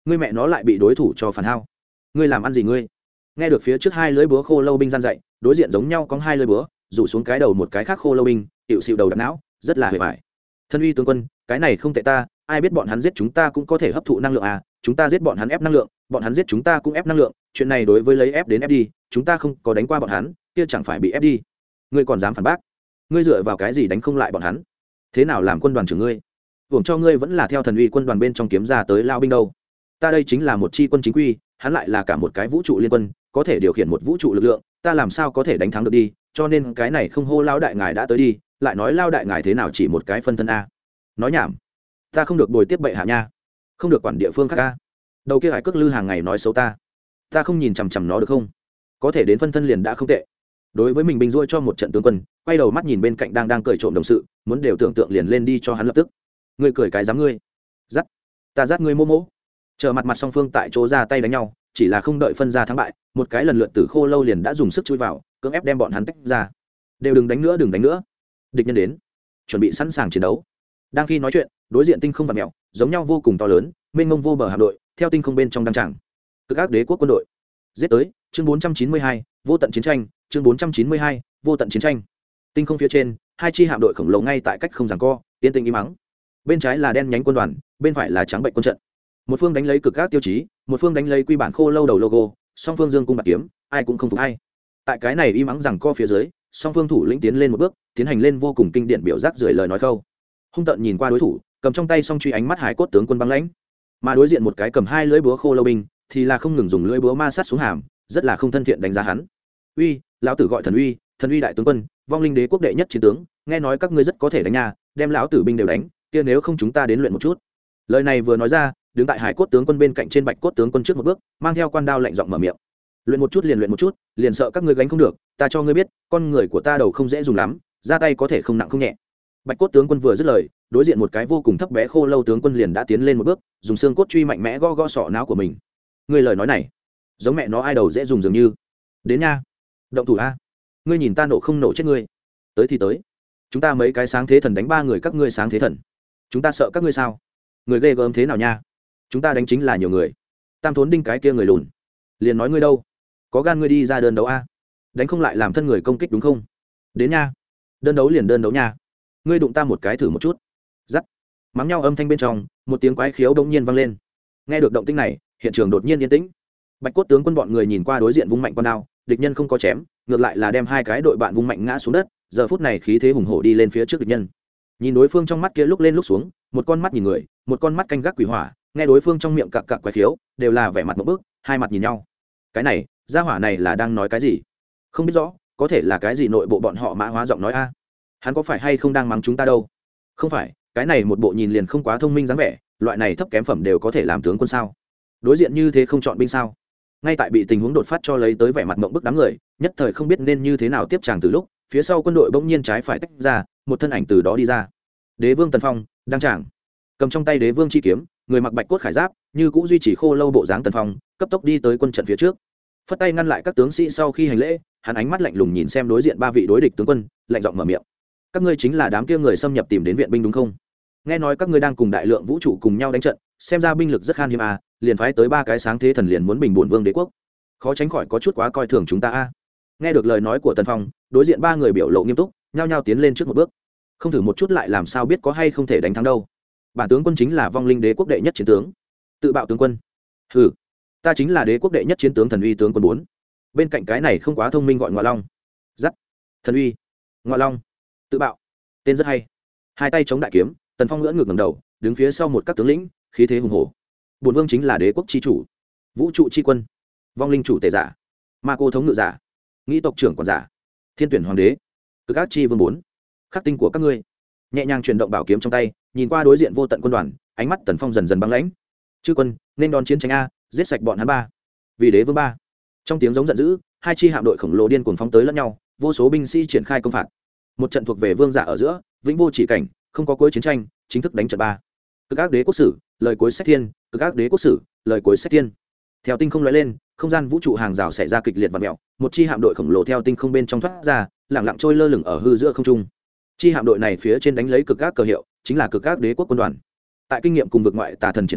ngươi mẹ nó lại bị đối thủ cho phản hao. Ngươi làm ăn gì ngươi? Nghe được phía trước hai lưỡi búa khô lâu binh gian dạy, đối diện giống nhau có hai lưỡi búa rủ xuống cái đầu một cái khác khô lâu binh hiệu xịu đầu đập não, rất là hề vải. Thân uy tướng quân, cái này không tệ ta, ai biết bọn hắn giết chúng ta cũng có thể hấp thụ năng lượng à, chúng ta giết bọn hắn ép năng lượng, bọn hắn giết chúng ta cũng ép năng lượng, chuyện này đối với lấy ép đến ép đi, chúng ta không có đánh qua bọn hắn, kia chẳng phải bị ép đi. Ngươi còn dám phản bác? Ngươi dựa vào cái gì đánh không lại bọn hắn? Thế nào làm quân đoàn trưởng ngươi? Hưởng cho ngươi vẫn là theo thần uy quân đoàn bên trong kiếm ra tới lao binh đâu. Ta đây chính là một chi quân chính quy, hắn lại là cả một cái vũ trụ liên quân, có thể điều khiển một vũ trụ lực lượng, ta làm sao có thể đánh thắng được đi, cho nên cái này không hô lao đại ngài đã tới đi, lại nói lao đại ngài thế nào chỉ một cái phân thân a. Nói nhảm, ta không được bồi tiếp bệ hạ nha, không được quản địa phương khác a. Đầu kia hải cước lư hàng ngày nói xấu ta, ta không nhìn chằm chằm nó được không? Có thể đến phân thân liền đã không tệ. Đối với mình bình ruôi cho một trận tướng quân, quay đầu mắt nhìn bên cạnh đang đang cười trộm đồng sự, muốn đều tưởng tượng liền lên đi cho hắn lập tức. Ngươi cười cái dám ngươi? Dắt, ta dắt ngươi mô mỗ. Chờ mặt mặt song phương tại chỗ ra tay đánh nhau, chỉ là không đợi phân ra thắng bại, một cái lần lượt tử khô lâu liền đã dùng sức chui vào, cưỡng ép đem bọn hắn tách ra. Đều đừng đánh nữa, đừng đánh nữa. Địch nhân đến, chuẩn bị sẵn sàng chiến đấu. Đang khi nói chuyện, đối diện tinh không và mèo, giống nhau vô cùng to lớn, mênh mông vô bờ hạm đội, theo tinh không bên trong đang chẳng. Cực ác đế quốc quân đội. Giết tới, chương bốn trăm chín mươi hai, vô tận chiến tranh, chương bốn trăm chín mươi hai, vô tận chiến tranh. Tinh không phía trên, hai chi hạm đội khổng lồ ngay tại cách không giằng co, yên tĩnh im mắng. Bên trái là đen nhánh quân đoàn, bên phải là trắng bệnh quân trận. Một phương đánh lấy cực ác tiêu chí, một phương đánh lấy quy bản khô lâu đầu logo, song phương dương cung bạc kiếm, ai cũng không phục ai. Tại cái này im mắng giằng co phía dưới, song phương thủ lĩnh tiến lên một bước, tiến hành lên vô cùng kinh điển biểu giác rưởi lời nói khâu. Hung tợn nhìn qua đối thủ, cầm trong tay song truy ánh mắt hải cốt tướng quân băng lãnh, mà đối diện một cái cầm hai lưỡi búa khô lâu binh thì là không ngừng dùng lưỡi búa ma sát xuống hàm, rất là không thân thiện đánh giá hắn. Uy, lão tử gọi thần uy, thần uy đại tướng quân, vong linh đế quốc đệ nhất chiến tướng, nghe nói các ngươi rất có thể đánh nha, đem lão tử binh đều đánh, kia nếu không chúng ta đến luyện một chút. Lời này vừa nói ra, đứng tại hải cốt tướng quân bên cạnh trên bạch cốt tướng quân trước một bước, mang theo quan đao lạnh giọng mở miệng. Luyện một chút liền luyện một chút, liền sợ các ngươi gánh không được, ta cho ngươi biết, con người của ta đầu không dễ dùng lắm, ra tay có thể không nặng không nhẹ. Bạch cốt tướng quân vừa dứt lời, đối diện một cái vô cùng thấp bé khô lâu tướng quân liền đã tiến lên một bước, dùng xương cốt truy mạnh mẽ gõ gõ sọ não của mình. Ngươi lời nói này, giống mẹ nó ai đầu dễ dùng dường như. Đến nha, động thủ a. Ngươi nhìn ta nổ không nổ chết ngươi. Tới thì tới. Chúng ta mấy cái sáng thế thần đánh ba người các ngươi sáng thế thần. Chúng ta sợ các ngươi sao? Người ghê gớm thế nào nha? Chúng ta đánh chính là nhiều người. Tam thốn đinh cái kia người lùn. Liền nói ngươi đâu? Có gan ngươi đi ra đơn đấu a? Đánh không lại làm thân người công kích đúng không? Đến nha. Đơn đấu liền đơn đấu nha. Ngươi đụng ta một cái thử một chút. Dắt. Mắng nhau âm thanh bên trong, một tiếng quái khiếu bỗng nhiên vang lên. Nghe được động tĩnh này, hiện trường đột nhiên yên tĩnh. Bạch cốt tướng quân bọn người nhìn qua đối diện vung mạnh con đao, địch nhân không có chém, ngược lại là đem hai cái đội bạn vung mạnh ngã xuống đất, giờ phút này khí thế hùng hổ đi lên phía trước địch nhân. Nhìn đối phương trong mắt kia lúc lên lúc xuống, một con mắt nhìn người, một con mắt canh gác quỷ hỏa, nghe đối phương trong miệng cặc cặc quái khiếu, đều là vẻ mặt một bức, hai mặt nhìn nhau. Cái này, gia hỏa này là đang nói cái gì? Không biết rõ, có thể là cái gì nội bộ bọn họ mã hóa giọng nói a. Hắn có phải hay không đang mắng chúng ta đâu? Không phải, cái này một bộ nhìn liền không quá thông minh dáng vẻ, loại này thấp kém phẩm đều có thể làm tướng quân sao? Đối diện như thế không chọn binh sao? Ngay tại bị tình huống đột phát cho lấy tới vẻ mặt mộng bức đám người, nhất thời không biết nên như thế nào tiếp chàng từ lúc, phía sau quân đội bỗng nhiên trái phải tách ra, một thân ảnh từ đó đi ra. Đế vương Tần Phong đang tràng, cầm trong tay đế vương chi kiếm, người mặc bạch cốt khải giáp, như cũ duy trì khô lâu bộ dáng Tần Phong, cấp tốc đi tới quân trận phía trước, phất tay ngăn lại các tướng sĩ sau khi hành lễ, hắn ánh mắt lạnh lùng nhìn xem đối diện ba vị đối địch tướng quân, lạnh giọng mở miệng. Các ngươi chính là đám kia người xâm nhập tìm đến viện binh đúng không? Nghe nói các ngươi đang cùng đại lượng vũ trụ cùng nhau đánh trận, xem ra binh lực rất khan hiếm à, liền phái tới ba cái sáng thế thần liền muốn bình bổn vương đế quốc, khó tránh khỏi có chút quá coi thường chúng ta a. À. Nghe được lời nói của Tần Phong, đối diện ba người biểu lộ nghiêm túc, nhao nhao tiến lên trước một bước. Không thử một chút lại làm sao biết có hay không thể đánh thắng đâu. Bản tướng quân chính là vong linh đế quốc đệ nhất chiến tướng. Tự bạo tướng quân. Hừ, ta chính là đế quốc đệ nhất chiến tướng thần uy tướng quân bốn. Bên cạnh cái này không quá thông minh gọi Ngọa Long. Dắt. Thần uy. Ngọa Long. Tự bạo. Tên rất hay. Hai tay chống đại kiếm, Tần Phong ngưỡng ngược ngẩng đầu, đứng phía sau một các tướng lĩnh, khí thế hùng hổ. Bổn vương chính là đế quốc chi chủ, vũ trụ chi quân, vong linh chủ tể giả, ma cô thống ngự giả, nghĩ tộc trưởng quản giả, thiên tuyển hoàng đế, cực ác chi vương bốn. Khắc tinh của các ngươi. Nhẹ nhàng chuyển động bảo kiếm trong tay, nhìn qua đối diện vô tận quân đoàn, ánh mắt Tần Phong dần dần băng lãnh. Chư quân, nên đón chiến tranh a, giết sạch bọn hắn ba. Vì đế vương ba. Trong tiếng giống giận dữ, hai chi hạm đội khổng lồ điên cuồng phóng tới lẫn nhau, vô số binh sĩ triển khai công phạt. Một trận thuộc về vương giả ở giữa, vĩnh vô chỉ cảnh, không có cuối chiến tranh, chính thức đánh trận ba. Cực ác đế quốc sử, lời cuối sách thiên, cực ác đế quốc sử, lời cuối sách thiên. Theo tinh không lóe lên, không gian vũ trụ hàng rào xảy ra kịch liệt vặn mèo, một chi hạm đội khổng lồ theo tinh không bên trong thoát ra, lẳng lặng trôi lơ lửng ở hư giữa không trung. Chi hạm đội này phía trên đánh lấy cực ác cờ hiệu, chính là cực ác đế quốc quân đoàn. Tại kinh nghiệm cùng vực ngoại tà thần triển khai,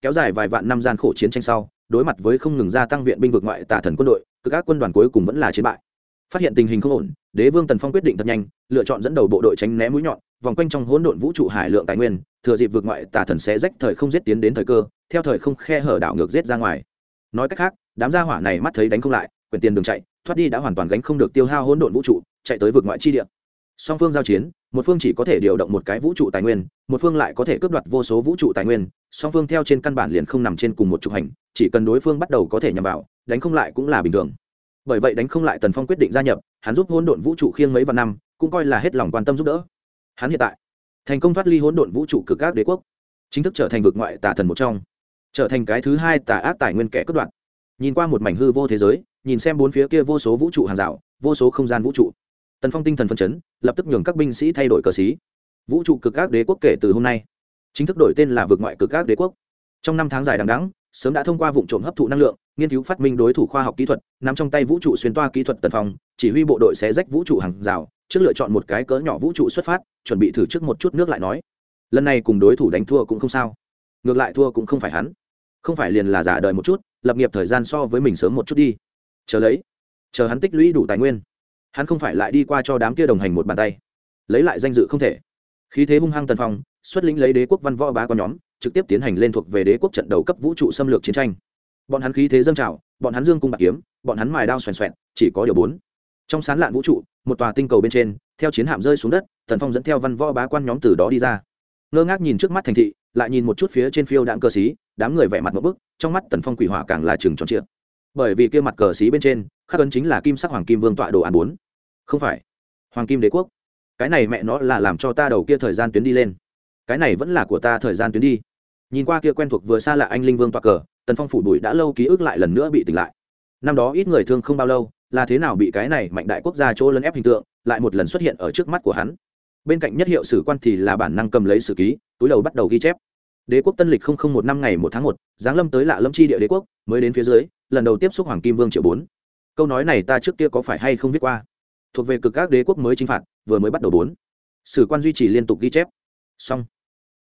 kéo dài vài vạn năm gian khổ chiến tranh sau đối mặt với không ngừng gia tăng viện binh vực ngoại tà thần quân đội, cực ác quân đoàn cuối cùng vẫn là chiến bại. Phát hiện tình hình không ổn, đế vương Tần Phong quyết định thật nhanh, lựa chọn dẫn đầu bộ đội tránh né mũi nhọn, vòng quanh trong hỗn độn vũ trụ hải lượng tài nguyên, thừa dịp vực ngoại tà thần sẽ rách thời không giết tiến đến thời cơ, theo thời không khe hở đảo ngược giết ra ngoài. Nói cách khác, đám gia hỏa này mắt thấy đánh không lại, quyền tiền đường chạy, thoát đi đã hoàn toàn gánh không được tiêu hao hỗn độn vũ trụ, chạy tới vực ngoại chi địa. Song phương giao chiến, một phương chỉ có thể điều động một cái vũ trụ tài nguyên, một phương lại có thể cướp đoạt vô số vũ trụ tài nguyên, song phương theo trên căn bản liền không nằm trên cùng một trục hành, chỉ cần đối phương bắt đầu có thể nhằm vào, đánh không lại cũng là bình thường. Bởi vậy đánh không lại, Tần Phong quyết định gia nhập, hắn giúp hỗn độn vũ trụ khiêng mấy vạn năm, cũng coi là hết lòng quan tâm giúp đỡ. Hắn hiện tại thành công thoát ly hỗn độn vũ trụ cực ác đế quốc, chính thức trở thành vực ngoại tà thần một trong, trở thành cái thứ hai tà ác tài nguyên kẻ cướp đoạt. Nhìn qua một mảnh hư vô thế giới, nhìn xem bốn phía kia vô số vũ trụ hàng rào, vô số không gian vũ trụ, Tần Phong tinh thần phấn chấn, lập tức nhường các binh sĩ thay đổi cờ xí. Vũ trụ cực ác đế quốc kể từ hôm nay chính thức đổi tên là vực ngoại cực ác đế quốc. Trong năm tháng dài đằng đẵng, sớm đã thông qua vụ trộm hấp thụ năng lượng, nghiên cứu phát minh đối thủ khoa học kỹ thuật, nắm trong tay vũ trụ xuyên toa kỹ thuật Tần Phong, chỉ huy bộ đội xé rách vũ trụ hàng rào, trước lựa chọn một cái cỡ nhỏ vũ trụ xuất phát, chuẩn bị thử trước một chút nước lại nói. Lần này cùng đối thủ đánh thua cũng không sao, ngược lại thua cũng không phải hắn, không phải liền là giả đời một chút, lập nghiệp thời gian so với mình sớm một chút đi, chờ lấy, chờ hắn tích lũy đủ tài nguyên, hắn không phải lại đi qua cho đám kia đồng hành một bàn tay, lấy lại danh dự không thể. Khí thế hung hăng Tần Phong xuất lĩnh lấy đế quốc văn võ bá quan nhóm, trực tiếp tiến hành lên thuộc về đế quốc trận đầu cấp vũ trụ xâm lược chiến tranh. Bọn hắn khí thế dâng trào, bọn hắn dương cung bạc kiếm, bọn hắn mài đao xoèn xoẹn, chỉ có điều bốn. Trong sán lạn vũ trụ, một tòa tinh cầu bên trên, theo chiến hạm rơi xuống đất, Tần Phong dẫn theo văn võ bá quan nhóm từ đó đi ra. Ngơ ngác nhìn trước mắt thành thị, lại nhìn một chút phía trên phiêu đãng cờ xí, đám người vẻ mặt ngộp bức, trong mắt Tần Phong quỷ hỏa càng là trừng tròn trịa. Bởi vì kia mặt cờ xí bên trên, khắc ấn chính là kim sắc hoàng kim vương tọa đồ án bốn. Không phải hoàng kim đế quốc. Cái này mẹ nó là làm cho ta đầu kia thời gian tuyến đi lên. Cái này vẫn là của ta thời gian tuyến đi. Nhìn qua kia quen thuộc vừa xa lạ anh linh vương tọa cờ, Tần Phong phủ bụi đã lâu ký ức lại lần nữa bị tỉnh lại. Năm đó ít người thương không bao lâu, là thế nào bị cái này mạnh đại quốc gia chỗ lấn ép hình tượng lại một lần xuất hiện ở trước mắt của hắn. Bên cạnh nhất hiệu sử quan thì là bản năng cầm lấy sử ký, túi đầu bắt đầu ghi chép. Đế quốc tân lịch không không một năm ngày một tháng một, giáng lâm tới lạ lâm chi địa đế quốc, mới đến phía dưới, lần đầu tiếp xúc hoàng kim vương triệu bốn. Câu nói này ta trước kia có phải hay không viết qua? Thuộc về cực các đế quốc mới chinh phạt, vừa mới bắt đầu bốn. Sử quan duy trì liên tục ghi chép. Xong,